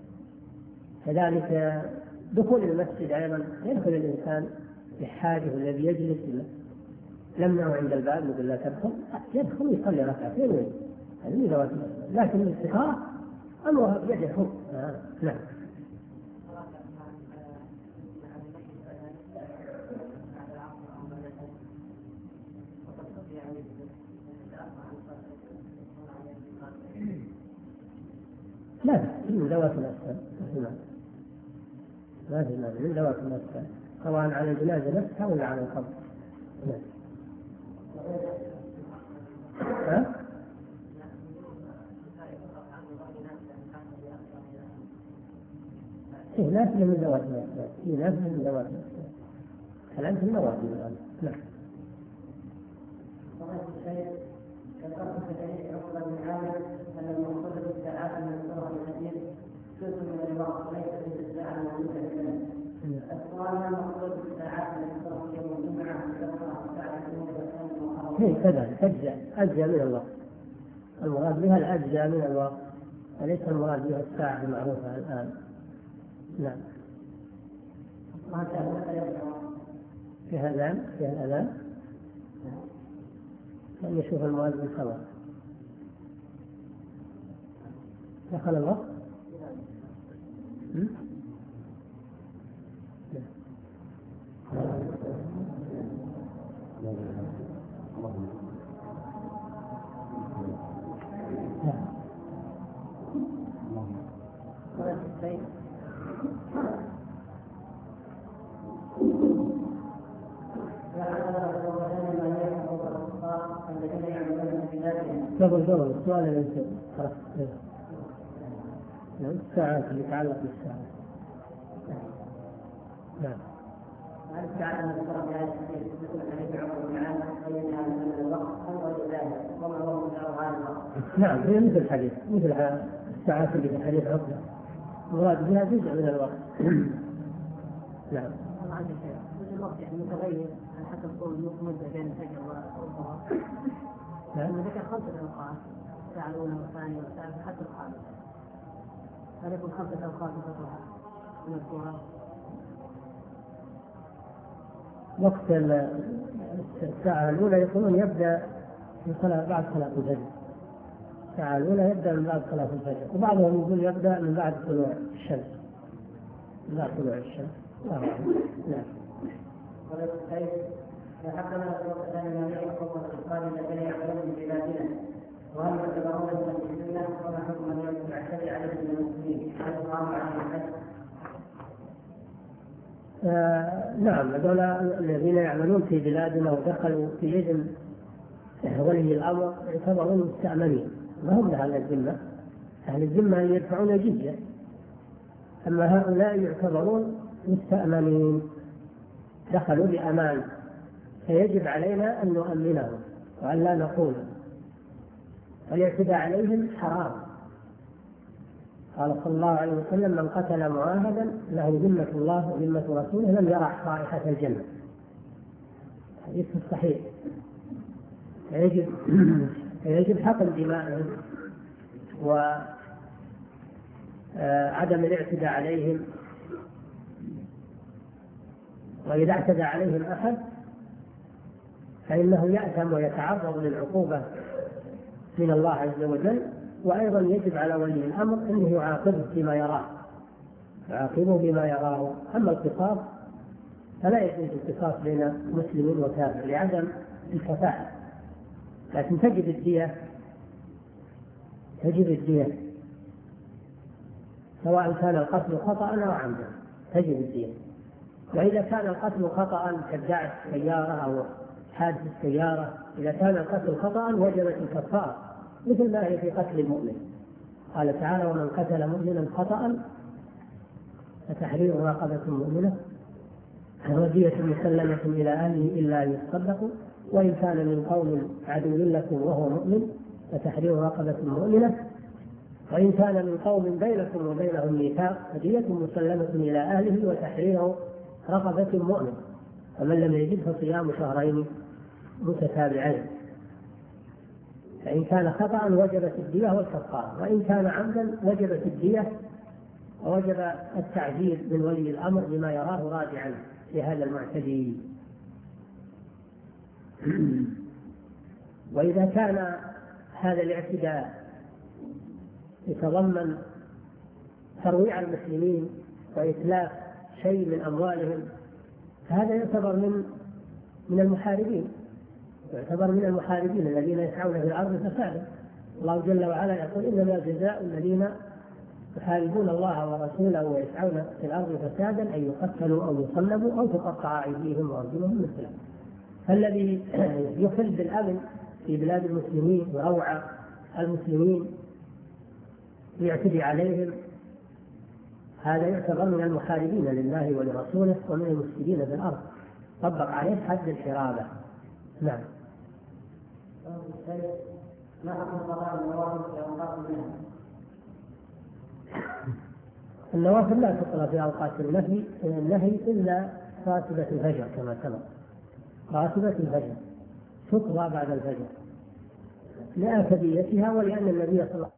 كذلك دخول المسجد أيضا يدخل الإنسان بحاجه الذي يجلس لمنه عند الباب نقول لا تدخل، يدخل يصلي ركعتين وين هذه ذوات الأسباب. لكن الاستخارة أمرها بيده هو. آه. نعم. لا من ذوات الأسباب، ما في مانع من ذوات الأسباب سواء على الجنازة نفسها ولا على القبر. نعم. ها؟ إيه ناس من ذوات الأسباب، إيه ناس من ذوات الأسباب، الآن في النوافل الآن. نعم. هي كذا أجزاء أجزاء من الوقت، المراد بها الأجزاء من الوقت وليس المراد بها الساعة المعروفة الآن. نعم. في هذا في هذا أن يشوف المؤذن خلاص دخل الوقت. قبل قبل السؤال اللي نعم الساعات اللي يتعلق بالساعات. نعم. هل تعالى أن الصلاة على الحديث مثل حديث عمر بن عامر بين من الوقت أو غير ذلك وما هو مدار هذا الوقت؟ نعم هي مثل الحديث مثل الساعات اللي في الحديث عقبة مراد بها جزء من الوقت. نعم. الله عندك شيء الوقت يعني متغير على حسب طول مدة بين الفجر والظهر. نعم. ذكر خمسة أوقات الساعة الأولى والثانية والثالثة حتى الخامسة. هل يكون خمسة أوقات مذكورة؟ وقت الساعة الأولى يقولون يبدأ في صلاة بعد صلاة الفجر، تعالون يبدأ من بعد صلاة الفجر، وبعضهم يقول يبدأ من بعد طلوع الشمس، من بعد طلوع الشمس. الله أعلم. نعم. حكمنا أن النبي يحكم الإنسان الذين يعملون في بلادنا وهم يعتبرون المسلمين وما حكم من يعتدي عليهم من المسلمين هل يقام عليهم الحد؟ آه نعم، هذول الذين يعملون في بلادنا ودخلوا في إذن ولي الأمر يعتبرون مستأمنين، ما هم أهل الذمة. أهل الذمة يدفعون الجزية، أما هؤلاء يعتبرون مستأمنين دخلوا بأمان، فيجب علينا أن نؤمنهم وأن لا نقول، والاعتداء عليهم حرام. قال صلى الله عليه وسلم: من قتل معاهدا له ذمة الله وذمة رسوله لم يرح رائحة الجنة. حديث صحيح. فيجب فيجب حقن دمائهم وعدم الاعتداء عليهم، وإذا اعتدى عليهم أحد فإنه يأثم ويتعرض للعقوبة من الله عز وجل. وأيضا يجب على ولي الأمر أنه يعاقبه بما يراه، يعاقبه بما يراه. أما القصاص فلا يجوز القصاص بين مسلم وكافر لعدم الكفاءة، لكن تجب الدية، تجب الدية سواء كان القتل خطأ أو عمدا، تجب الدية. وإذا كان القتل خطأ كداعي السيارة أو حادث السيارة، إذا كان القتل خطأ وجبت الكفارة مثل ما هي في قتل المؤمن. قال تعالى: ومن قتل مؤمنا خطأ فتحرير رقبة مؤمنة ودية مسلمة إلى أهله إلا أن يصدقوا، وإن كان من قوم عدو لكم وهو مؤمن فتحرير رقبة مؤمنة، وإن كان من قوم بينكم وبينهم ميثاق فدية مسلمة إلى أهله وتحرير رقبة مؤمن، فمن لم يجد فصيام شهرين متتابعين. فإن كان خطأ وجبت الدية والكفارة، وإن كان عمدا وجبت الدية ووجب التعزير من ولي الأمر بما يراه راجعا في هذا المعتدي. وإذا كان هذا الاعتداء يتضمن ترويع المسلمين وإتلاف شيء من أموالهم فهذا يعتبر من من المحاربين، يعتبر من المحاربين الذين يسعون في الأرض فسادا. الله جل وعلا يقول: إنما جزاء الذين يحاربون الله ورسوله ويسعون في الأرض فسادا أن يقتلوا أو يصلبوا أو تقطع أيديهم وأرجلهم من خلاف. فالذي يخل بالأمن في بلاد المسلمين وروع المسلمين ويعتدي عليهم هذا يعتبر من المحاربين لله ولرسوله ومن المفسدين في الأرض، طبق عليه حد الحرابة. نعم. ما حكم قضاء النوافل في أوقات النهي؟ النوافل لا تقضى في أوقات النهي النهي إلا راتبة الفجر كما سبق. راتبة الفجر تقضى بعد الفجر لآكديتها ولأن النبي صلى الله عليه وسلم